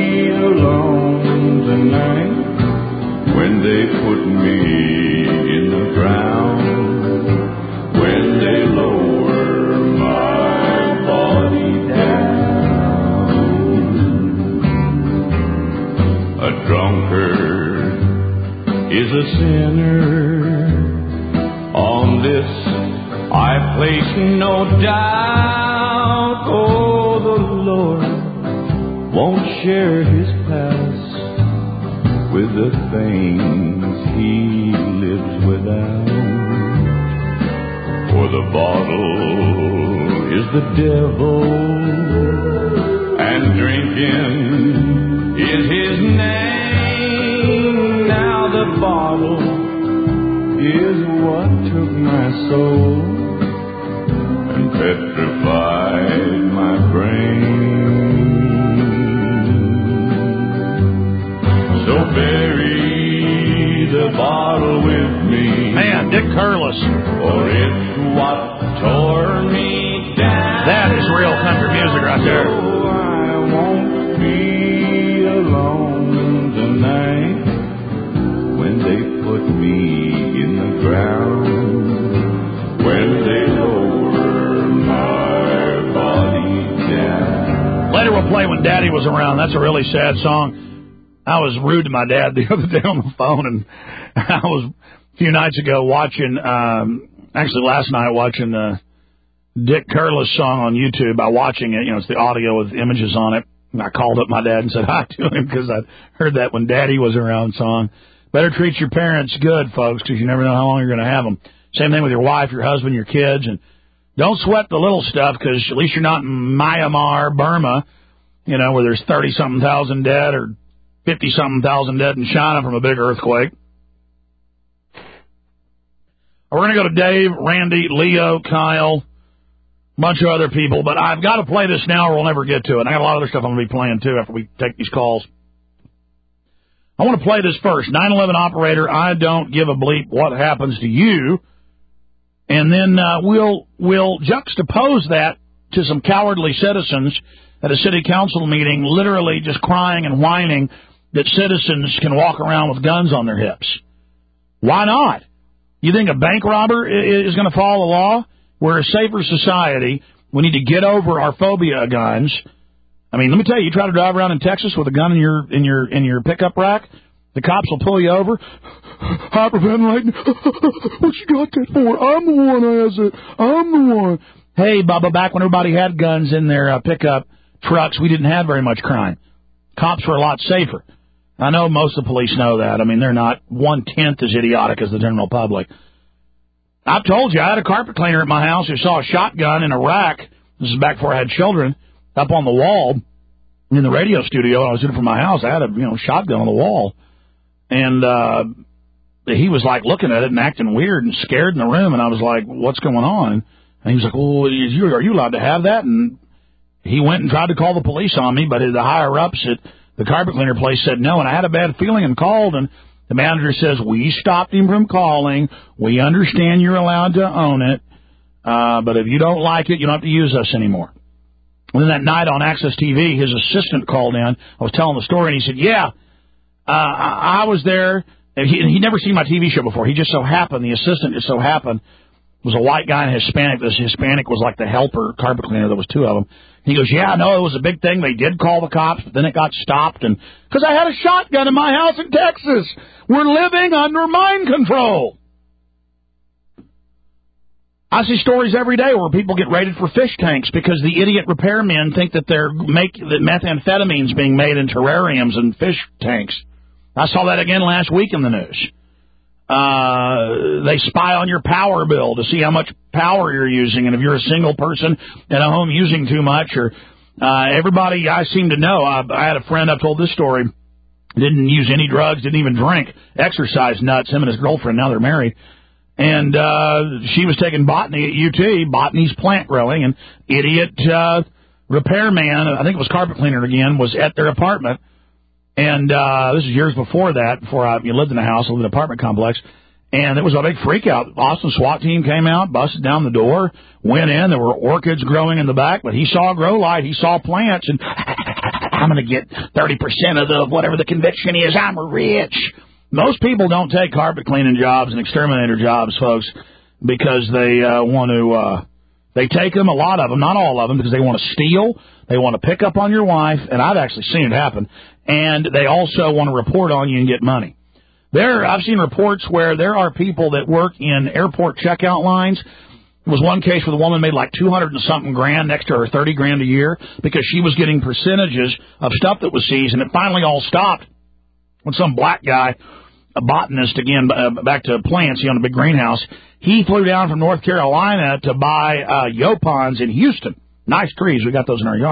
alone tonight. When they put me in the ground, when they lower my body down, a drunkard is a sinner. On this I place no doubt. Oh, the Lord won't share his past with the things he lives without. For the bottle is the devil, again is his name. Now the bottle is what took my soul and petrified my brain. So bury the bottle with me. Man, Dick Curless. For it's what tore me down. That is real country music right there. So I won't be alone tonight when they put me in the ground, when they lower my body down. Later we'll play When Daddy Was Around. That's a really sad song. I was rude to my dad the other day on the phone, and I was a few nights ago watching, um, actually last night watching the Dick Curless song on YouTube. By watching it, you know, it's the audio with images on it. And I called up my dad and said hi to him because I heard that When Daddy Was Around song. Better treat your parents good, folks, because you never know how long you're going to have them. Same thing with your wife, your husband, your kids. And don't sweat the little stuff, because at least you're not in Myanmar, Burma, you know, where there's thirty-something thousand dead or fifty-something thousand dead in China from a big earthquake. We're going to go to Dave, Randy, Leo, Kyle, a bunch of other people. But I've got to play this now or we'll never get to it. And I got a lot of other stuff I'm going to be playing, too, after we take these calls. I want to play this first. nine eleven operator, I don't give a bleep what happens to you. And then uh, we'll we'll juxtapose that to some cowardly citizens at a city council meeting, literally just crying and whining that citizens can walk around with guns on their hips. Why not? You think a bank robber is going to follow the law? We're a safer society. We need to get over our phobia of guns. I mean, let me tell you, you try to drive around in Texas with a gun in your in your in your pickup rack, the cops will pull you over. Hyperventilating. What you got that for? I'm the one who has it. I'm the one. Hey, Bubba, back when everybody had guns in their uh, pickup trucks, we didn't have very much crime. Cops were a lot safer. I know most of the police know that. I mean, they're not one-tenth as idiotic as the general public. I've told you, I had a carpet cleaner at my house who saw a shotgun in a rack. This is back before I had children. Up on the wall in the radio studio. I was doing it from my house. I had a you know shotgun on the wall. And uh, he was, like, looking at it and acting weird and scared in the room. And I was like, what's going on? And he was like, well, are you, are you allowed to have that? And he went and tried to call the police on me, but the higher-ups at the carpet cleaner place said no. And I had a bad feeling and called. And the manager says, we stopped him from calling. We understand you're allowed to own it. Uh, but if you don't like it, you don't have to use us anymore. And then that night on Access T V, his assistant called in. I was telling the story, and he said, yeah, uh, I, I was there. And he, he'd never seen my T V show before. He just so happened, the assistant just so happened, was a white guy and a Hispanic. This Hispanic was like the helper carpet cleaner. There was two of them. And he goes, yeah, no, it was a big thing. They did call the cops, but then it got stopped. And because I had a shotgun in my house in Texas. We're living under mind control. I see stories every day where people get raided for fish tanks because the idiot repairmen think that they're make that methamphetamine's being made in terrariums and fish tanks. I saw that again last week in the news. Uh, they spy on your power bill to see how much power you're using, and if you're a single person in a home using too much, or uh, everybody I seem to know. I, I had a friend, I've told this story, didn't use any drugs, didn't even drink, exercise nuts. Him and his girlfriend, now they're married. And uh, she was taking botany at U T, botany's plant growing, and idiot uh, repairman, I think it was carpet cleaner again, was at their apartment. And uh, this is years before that, before I you lived in a house, I lived in an apartment complex. And it was a big freak out. Austin SWAT team came out, busted down the door, went in. There were orchids growing in the back, but he saw a grow light. He saw plants, and I'm going to get thirty percent of the whatever the conviction is. I'm rich. Most people don't take carpet cleaning jobs and exterminator jobs, folks, because they uh, want to, uh, they take them, a lot of them, not all of them, because they want to steal, they want to pick up on your wife, and I've actually seen it happen, and they also want to report on you and get money. There, I've seen reports where there are people that work in airport checkout lines. There was one case where the woman made like two hundred and something grand next to her thirty grand a year because she was getting percentages of stuff that was seized, and it finally all stopped when some black guy, a botanist, again, uh, back to plants, he owned a big greenhouse, he flew down from North Carolina to buy uh, yopons in Houston. Nice trees. We got those in our yard.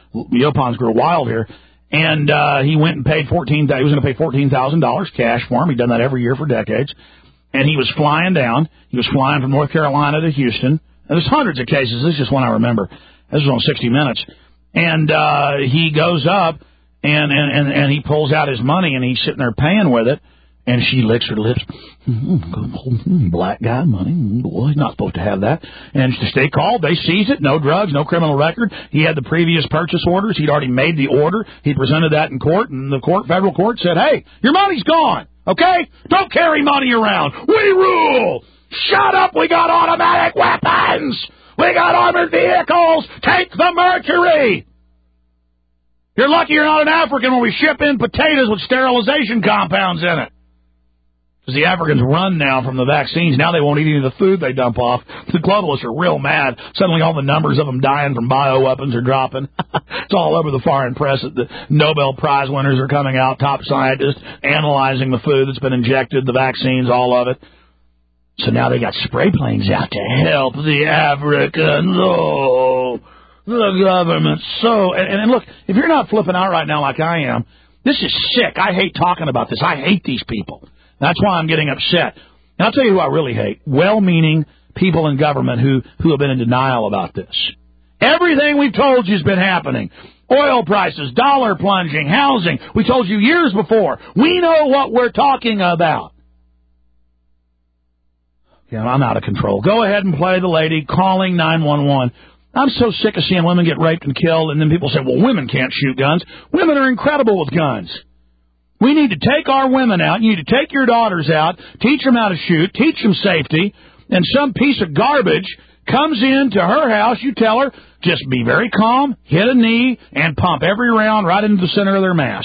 Yopon's grew wild here. And uh, he went and paid fourteen. He was going to pay fourteen thousand dollars cash for him. He'd done that every year for decades. And he was flying down. He was flying from North Carolina to Houston. And there's hundreds of cases. This is just one I remember. This was on sixty minutes. And uh, he goes up and, and, and, and he pulls out his money and he's sitting there paying with it. And she licks her lips. Mm-hmm. Black guy money. Boy, he's not supposed to have that. And they called. They seized it. No drugs, no criminal record. He had the previous purchase orders. He'd already made the order. He presented that in court, and the court, federal court said, hey, your money's gone, okay? Don't carry money around. We rule. Shut up. We got automatic weapons. We got armored vehicles. Take the Mercury. You're lucky you're not an African when we ship in potatoes with sterilization compounds in it. Because the Africans run now from the vaccines. Now they won't eat any of the food they dump off. The globalists are real mad. Suddenly all the numbers of them dying from bioweapons are dropping. It's all over the foreign press that the Nobel Prize winners are coming out, top scientists, analyzing the food that's been injected, the vaccines, all of it. So now they got spray planes out to help the Africans. Oh, the government's so... And, and look, if you're not flipping out right now like I am, this is sick. I hate talking about this. I hate these people. That's why I'm getting upset. And I'll tell you who I really hate. Well-meaning people in government who, who have been in denial about this. Everything we've told you has been happening. Oil prices, dollar plunging, housing. We told you years before. We know what we're talking about. Yeah, I'm out of control. Go ahead and play the lady calling nine one one. I'm so sick of seeing women get raped and killed, and then people say, well, women can't shoot guns. Women are incredible with guns. We need to take our women out. You need to take your daughters out, teach them how to shoot, teach them safety, and some piece of garbage comes into her house. You tell her, just be very calm, hit a knee, and pump every round right into the center of their mass.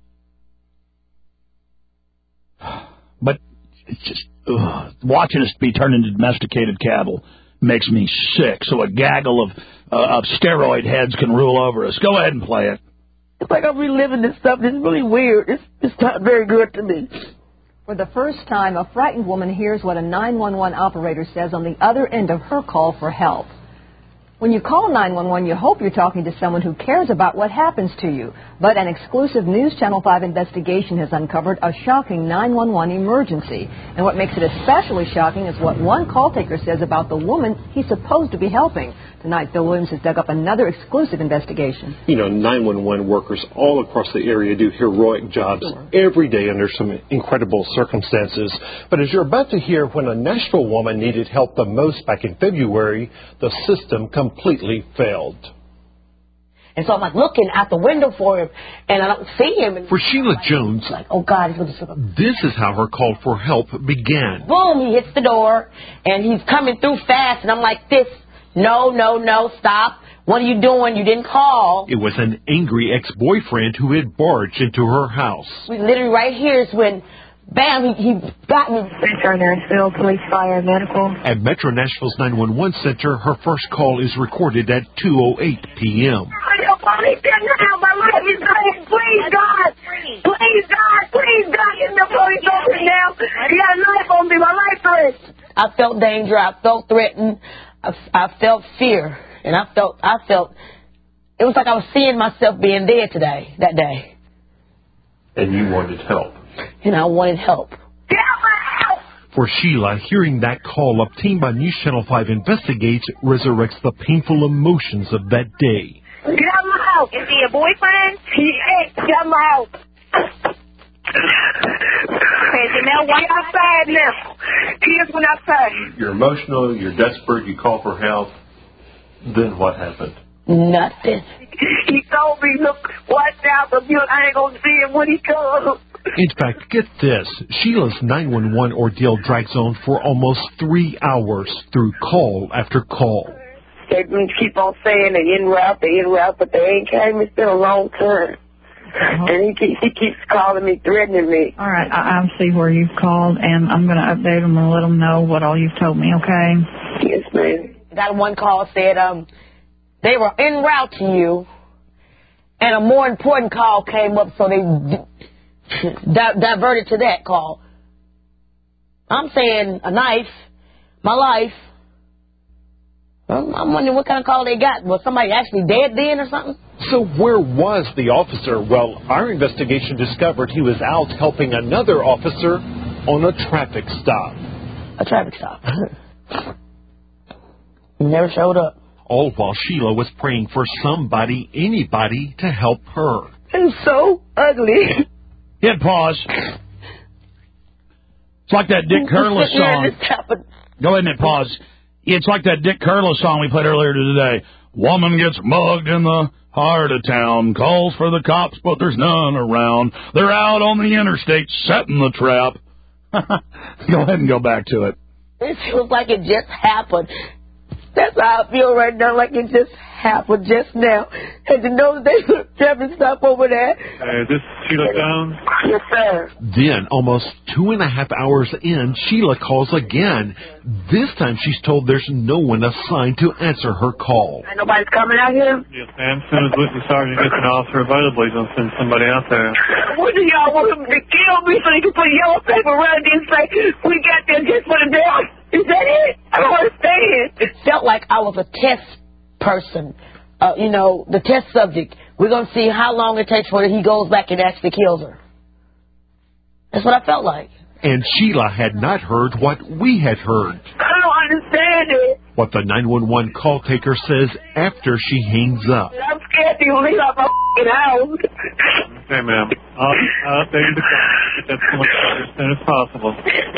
But it's just, ugh, watching us be turned into domesticated cattle makes me sick, so a gaggle of, uh, of steroid heads can rule over us. Go ahead and play it. It's like I'm reliving this stuff. It's really weird. It's, it's not very good to me. For the first time, a frightened woman hears what a nine one one operator says on the other end of her call for help. When you call nine one one, you hope you're talking to someone who cares about what happens to you. But an exclusive News Channel five investigation has uncovered a shocking nine one one emergency. And what makes it especially shocking is what one call taker says about the woman he's supposed to be helping. Tonight, Bill Williams has dug up another exclusive investigation. You know, nine one one workers all across the area do heroic jobs every day under some incredible circumstances. But as you're about to hear, when a Nashville woman needed help the most back in February, the system completely failed. And so I'm like looking out the window for him, and I don't see him. And for Sheila Jones, like, oh God, he's going to. This is how her call for help began. Boom! He hits the door, and he's coming through fast, and I'm like, this. No, no, no, stop. What are you doing? You didn't call. It was an angry ex-boyfriend who had barged into her house. We literally right here is when, bam, he, he got me. Metro Nashville, police, fire, medical. At Metro Nashville's nine one one center, her first call is recorded at two oh eight p.m. My life is going. Please, God. Please, God. Please, God. Get the police over now. He got a knife on me. My life threat. I felt danger. I felt threatened. I, I felt fear, and I felt, I felt, it was like I was seeing myself being there today, that day. And you wanted help. And I wanted help. For Sheila, hearing that call obtained by News Channel five Investigates resurrects the painful emotions of that day. Get out of my house. Is he your boyfriend? He is. Get out of my house. Crazy now, why outside now? Kids went outside. You're emotional, you're desperate, you call for help. Then what happened? Nothing. He told me, look, watch out for you. I ain't going to see him when he comes. In fact, get this. Sheila's nine one one ordeal drags on for almost three hours through call after call. They keep on saying they en route, they en route, but they ain't came. It's been a long time. Uh-huh. And he keeps, he keeps calling me, threatening me. All right, I, I see where you've called, and I'm going to update them and let them know what all you've told me, okay? Yes, ma'am. Got one call said um they were en route to you, and a more important call came up, so they di- diverted to that call. I'm saying a knife, my life. I'm, I'm wondering what kind of call they got. Was somebody actually dead then or something? So where was the officer? Well, our investigation discovered he was out helping another officer on a traffic stop. A traffic stop. He never showed up. All while Sheila was praying for somebody, anybody, to help her. It's so ugly. Hit pause. It's like that Dick Curless song. Go ahead and hit pause. It's like that Dick Curless song we played earlier today. Woman gets mugged in the heart of town, calls for the cops, but there's none around. They're out on the interstate setting the trap. Go ahead and go back to it. It feels like it just happened. That's how I feel right now, like it just happened just now. And to know they traffic stop over there. Hey, this is Sheila Jones? Yes, sir. Then, almost two and a half hours in, Sheila calls again. This time she's told there's no one assigned to answer her call. Ain't nobody's coming out here? Yes, ma'am. As soon as Lieutenant Sergeant gets an officer available, he's going to send somebody out there. What do y'all want him to kill me so he can put yellow paper around it and say, we got this just for the day? Is that it? I don't understand. It felt like I was a test person. Uh, you know, the test subject. We're going to see how long it takes before he goes back and actually kills her. That's what I felt like. And Sheila had not heard what we had heard. I don't understand it. What the nine one one call taker says after she hangs up. I'm scared to leave out my f***ing house. Okay, ma'am. I'll, I'll update you to get that to as soon as possible.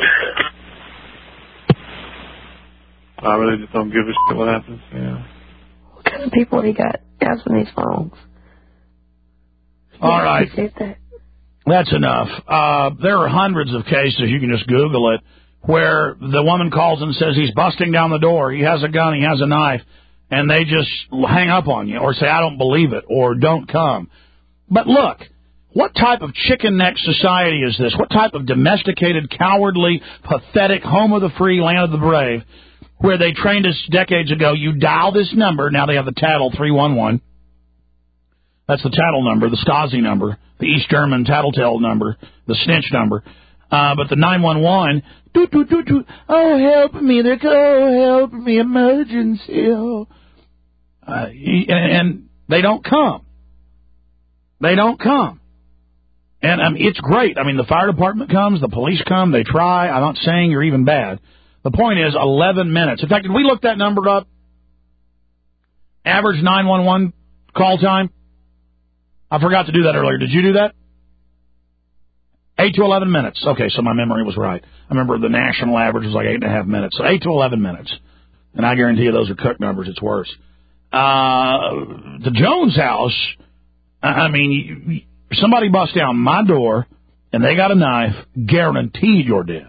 I really just don't give a shit what happens. Yeah. What kind of people he got answering these phones? All right. That. That's enough. Uh, there are hundreds of cases, you can just Google it, where the woman calls and says he's busting down the door, he has a gun, he has a knife, and they just hang up on you or say, I don't believe it, or don't come. But look, what type of chicken neck society is this? What type of domesticated, cowardly, pathetic, home of the free, land of the brave, where they trained us decades ago, you dial this number, now they have the tattle three one one. That's the tattle number, the Stasi number, the East German tattletale number, the snitch number. Uh, but the nine one one, doo, doo, doo, doo, oh, help me, they're, oh, help me, emergency. Oh. Uh, and, and they don't come. They don't come. And um, it's great. I mean, the fire department comes, the police come, they try. I'm not saying you're even bad. The point is eleven minutes. In fact, did we look that number up? Average nine one one call time? I forgot to do that earlier. Did you do that? eight to eleven minutes. Okay, so my memory was right. I remember the national average was like eight and a half minutes. So eight to eleven minutes. And I guarantee you those are cook numbers. It's worse. Uh, the Jones house, I mean, somebody busts down my door and they got a knife, guaranteed you're dead.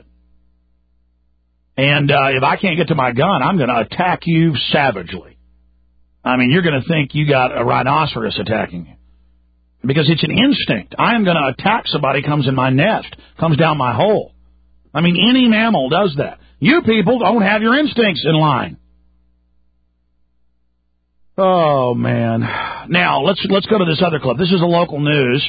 And uh, if I can't get to my gun, I'm going to attack you savagely. I mean, you're going to think you got a rhinoceros attacking you. Because it's an instinct. I am going to attack somebody comes in my nest, comes down my hole. I mean, any mammal does that. You people don't have your instincts in line. Oh, man. Now, let's let's go to this other clip. This is a local news.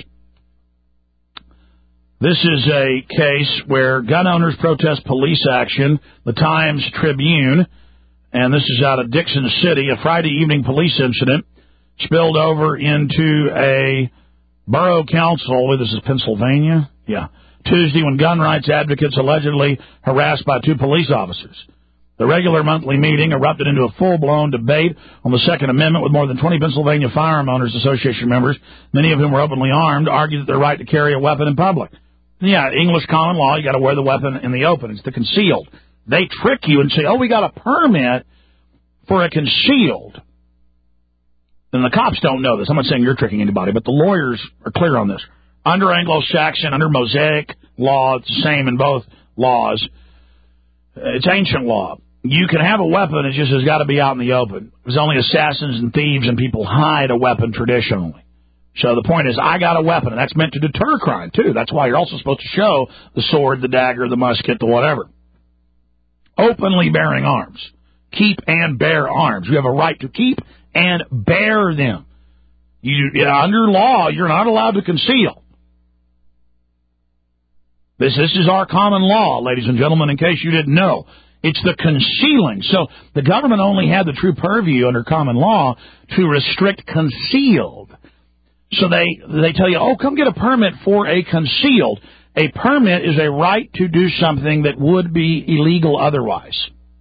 This is a case where gun owners protest police action, the Times Tribune, and this is out of Dixon City. A Friday evening police incident spilled over into a borough council. This is Pennsylvania? Yeah. Tuesday when gun rights advocates allegedly harassed by two police officers. The regular monthly meeting erupted into a full-blown debate on the Second Amendment with more than twenty Pennsylvania Firearm Owners Association members, many of whom were openly armed, argued that their right to carry a weapon in public. Yeah, English common law, you got to wear the weapon in the open. It's the concealed. They trick you and say, oh, we got a permit for a concealed. And the cops don't know this. I'm not saying you're tricking anybody, but the lawyers are clear on this. Under Anglo-Saxon, under Mosaic law, it's the same in both laws. It's ancient law. You can have a weapon, it just has got to be out in the open. There's only assassins and thieves and people hide a weapon traditionally. So the point is, I got a weapon, and that's meant to deter crime, too. That's why you're also supposed to show the sword, the dagger, the musket, the whatever. Openly bearing arms. Keep and bear arms. You have a right to keep and bear them. You, you know, under law, you're not allowed to conceal. This, this is our common law, ladies and gentlemen, in case you didn't know. It's the concealing. So the government only had the true purview under common law to restrict concealed. So they they tell you, oh, come get a permit for a concealed. A permit is a right to do something that would be illegal otherwise.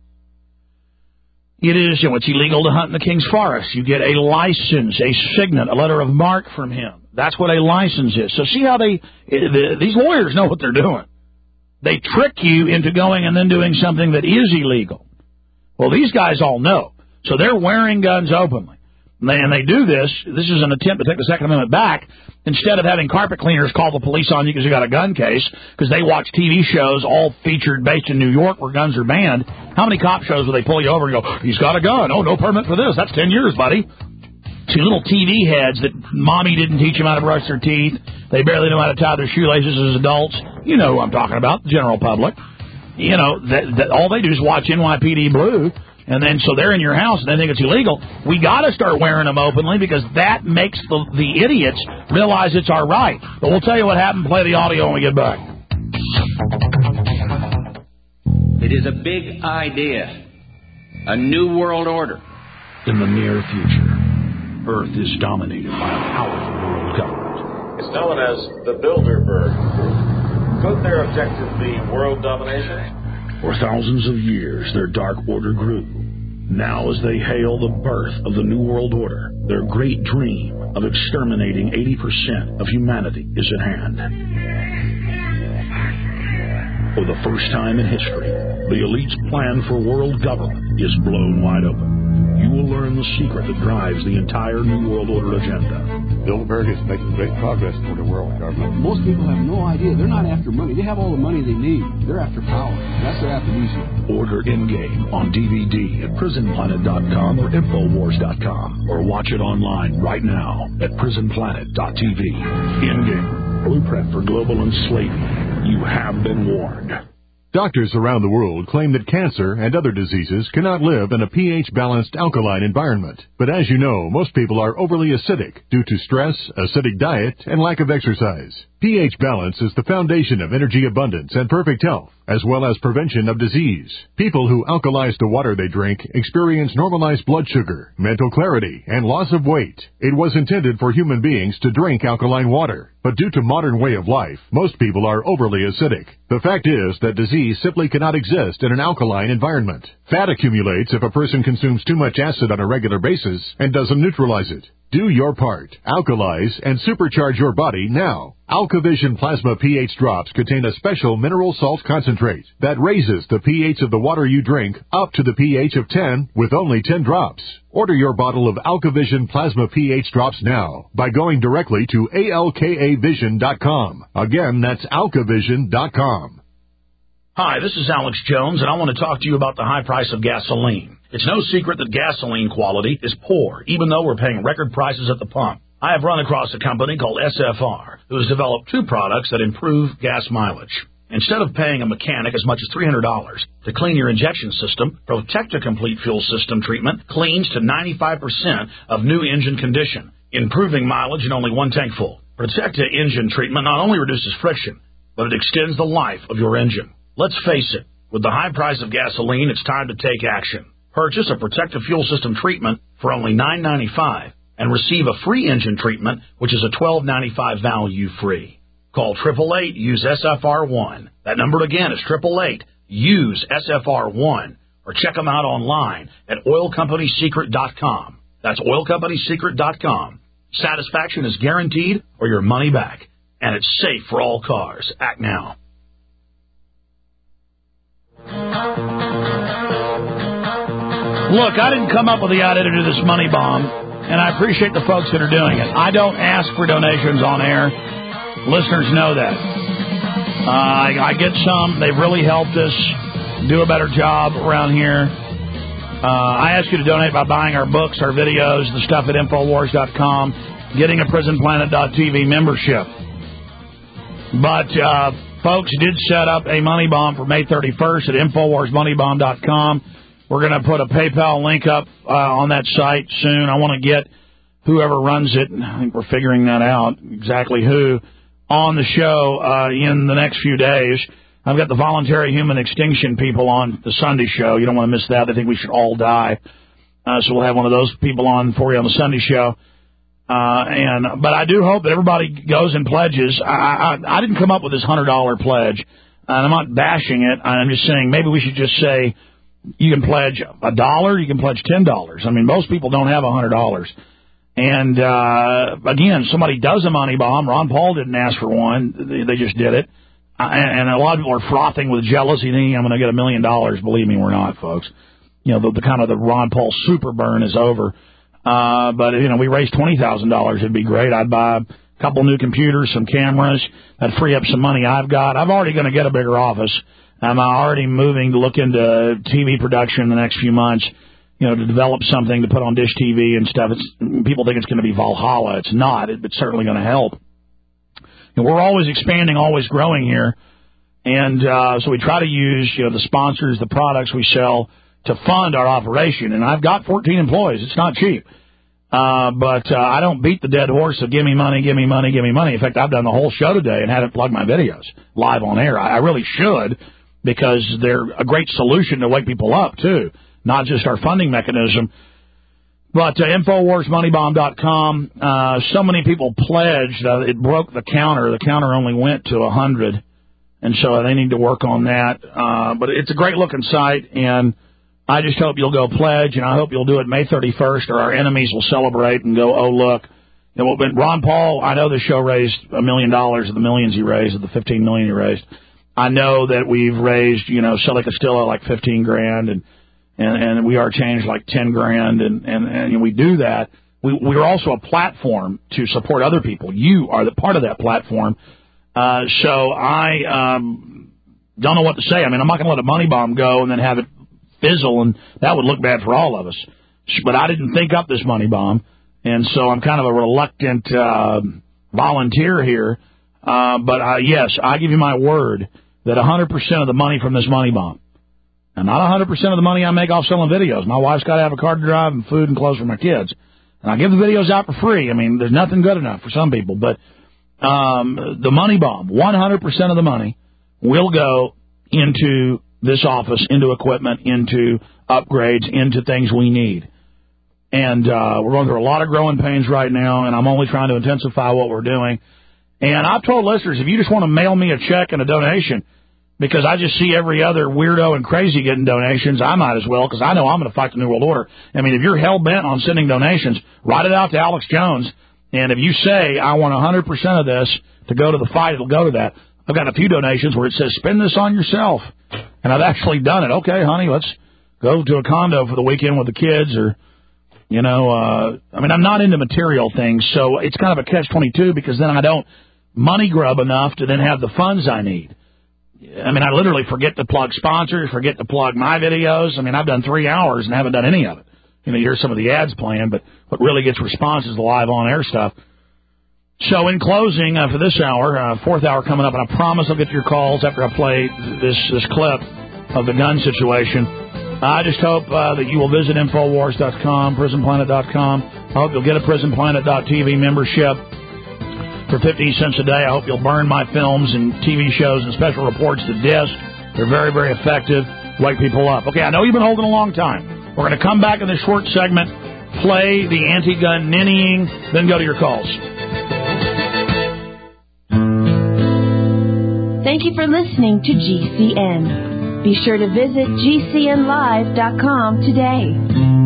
It is, you know, it's illegal to hunt in the king's forest. You get a license, a signet, a letter of marque from him. That's what a license is. So see how they, the, these lawyers know what they're doing. They trick you into going and then doing something that is illegal. Well, these guys all know. So they're wearing guns openly. And they, and they do this. This is an attempt to take the Second Amendment back. Instead of having carpet cleaners call the police on you because you got a gun case, because they watch T V shows all featured based in New York where guns are banned. How many cop shows will they pull you over and go, he's got a gun. Oh, no permit for this. That's ten years, buddy. Two little T V heads that mommy didn't teach them how to brush their teeth. They barely know how to tie their shoelaces as adults. You know who I'm talking about, the general public. You know, that, that all they do is watch N Y P D Blue. And then, so they're in your house and they think it's illegal. We got to start wearing them openly because that makes the, the idiots realize it's our right. But we'll tell you what happened. Play the audio when we get back. It is a big idea. A new world order. In the near future, Earth is dominated by a powerful world government. It's known as the Bilderberg. Could their objective be world domination? For thousands of years, their dark order grew. Now, as they hail the birth of the New World Order, their great dream of exterminating eighty percent of humanity is at hand. For the first time in history, the elite's plan for world government is blown wide open. You will learn the secret that drives the entire New World Order agenda. Bilderberg is making great progress toward a world government. Most people have no idea. They're not after money. They have all the money they need. They're after power. That's their amnesia. Order In-Game on D V D at prison planet dot com or infowars dot com, or watch it online right now at prison planet dot t v. In-Game, blueprint for global enslavement. You have been warned. Doctors around the world claim that cancer and other diseases cannot live in a pH-balanced alkaline environment. But as you know, most people are overly acidic due to stress, acidic diet, and lack of exercise. pH balance is the foundation of energy abundance and perfect health, as well as prevention of disease. People who alkalize the water they drink experience normalized blood sugar, mental clarity, and loss of weight. It was intended for human beings to drink alkaline water, but due to modern way of life, most people are overly acidic. The fact is that disease simply cannot exist in an alkaline environment. Fat accumulates if a person consumes too much acid on a regular basis and doesn't neutralize it. Do your part. Alkalize and supercharge your body now. AlkaVision Plasma pH drops contain a special mineral salt concentrate that raises the pH of the water you drink up to the pH of ten with only ten drops. Order your bottle of AlkaVision Plasma pH drops now by going directly to A L K A vision dot com. Again, that's alkavision dot com. Hi, this is Alex Jones, and I want to talk to you about the high price of gasoline. It's no secret that gasoline quality is poor, even though we're paying record prices at the pump. I have run across a company called S F R, who has developed two products that improve gas mileage. Instead of paying a mechanic as much as three hundred dollars to clean your injection system, Protecta Complete Fuel System treatment cleans to ninety-five percent of new engine condition, improving mileage in only one tank full. Protecta engine treatment not only reduces friction, but it extends the life of your engine. Let's face it, with the high price of gasoline, it's time to take action. Purchase a Protecta Fuel System treatment for only nine ninety-five and receive a free engine treatment, which is a twelve ninety-five value free. Call eight eight eight, use S F R one. That number again is eight eight eight, use S F R one. Or check them out online at oil company secret dot com. That's oil company secret dot com. Satisfaction is guaranteed or your money back. And it's safe for all cars. Act now. Look, I didn't come up with the idea to do this money bomb, and I appreciate the folks that are doing it. I don't ask for donations on air. Listeners know that. Uh, I, I get some. They've really helped us do a better job around here. Uh, I ask you to donate by buying our books, our videos, the stuff at infowars dot com, getting a prison planet dot t v membership. But uh, folks did set up a money bomb for May thirty-first at infowars money bomb dot com. We're going to put a PayPal link up uh, on that site soon. I want to get whoever runs it, I think we're figuring that out, exactly who, on the show uh, in the next few days. I've got the voluntary human extinction people on the Sunday show. You don't want to miss that. They think we should all die. Uh, so we'll have one of those people on for you on the Sunday show. Uh, and, but I do hope that everybody goes and pledges. I, I, I didn't come up with this one hundred dollars pledge, and I'm not bashing it. I'm just saying maybe we should just say you can pledge a dollar, you can pledge ten dollars. I mean, most people don't have one hundred dollars. And, uh, again, somebody does a money bomb. Ron Paul didn't ask for one. They, they just did it. Uh, and, and a lot of people are frothing with jealousy, thinking I'm going to get a million dollars. Believe me, we're not, folks. You know, the, the kind of the Ron Paul super burn is over. Uh, but, you know, we raised twenty thousand dollars. It'd be great. I'd buy a couple new computers, some cameras. That'd free up some money I've got. I'm already going to get a bigger office. I'm already moving to look into T V production in the next few months. You know, to develop something to put on Dish T V and stuff. It's, people think it's going to be Valhalla. It's not. It, it's certainly going to help. And we're always expanding, always growing here. And uh, so we try to use, you know, the sponsors, the products we sell to fund our operation. And I've got fourteen employees. It's not cheap. Uh, but uh, I don't beat the dead horse of give me money, give me money, give me money. In fact, I've done the whole show today and haven't plugged my videos live on air. I, I really should, because they're a great solution to wake people up, too. Not just our funding mechanism, but uh, Infowars Money Bomb dot com. Uh, so many people pledged. Uh, it broke the counter. The counter only went to one hundred, and so they need to work on that. Uh, but it's a great-looking site, and I just hope you'll go pledge, and I hope you'll do it May thirty-first, or our enemies will celebrate and go, oh, look. You know, when Ron Paul, I know this show raised a million dollars of the millions he raised, of the fifteen million he raised. I know that we've raised, you know, Sully Castillo like fifteen grand, and And, and we are changed like ten grand, and, and, and we do that. We, we're also a platform to support other people. You are the part of that platform. Uh, so I um, don't know what to say. I mean, I'm not going to let a money bomb go and then have it fizzle, and that would look bad for all of us. But I didn't think up this money bomb, and so I'm kind of a reluctant uh, volunteer here. Uh, but uh, yes, I give you my word that one hundred percent of the money from this money bomb, and not one hundred percent of the money I make off selling videos. My wife's got to have a car to drive and food and clothes for my kids. And I give the videos out for free. I mean, there's nothing good enough for some people. But um, the money bomb, one hundred percent of the money will go into this office, into equipment, into upgrades, into things we need. And uh, we're going through a lot of growing pains right now, and I'm only trying to intensify what we're doing. And I've told listeners, if you just want to mail me a check and a donation, because I just see every other weirdo and crazy getting donations, I might as well, because I know I'm going to fight the New World Order. I mean, if you're hell-bent on sending donations, write it out to Alex Jones, and if you say, I want one hundred percent of this to go to the fight, it'll go to that. I've got a few donations where it says, spend this on yourself, and I've actually done it. Okay, honey, let's go to a condo for the weekend with the kids, or, you know, uh, I mean, I'm not into material things, so it's kind of a catch twenty-two, because then I don't money grub enough to then have the funds I need. I mean, I literally forget to plug sponsors, forget to plug my videos. I mean, I've done three hours and haven't done any of it. You know, you hear some of the ads playing, but what really gets response is the live on-air stuff. So in closing, uh, for this hour, uh, fourth hour coming up, and I promise I'll get to your calls after I play this, this clip of the gun situation. I just hope uh, that you will visit Infowars dot com, Prison Planet dot com. I hope you'll get a Prison Planet dot T V membership for fifty cents a day. I hope you'll burn my films and T V shows and special reports to disc. They're very, very effective. Wake people up. Okay, I know you've been holding a long time. We're going to come back in this short segment, play the anti-gun ninnying, then go to your calls. Thank you for listening to G C N. Be sure to visit G C N live dot com today.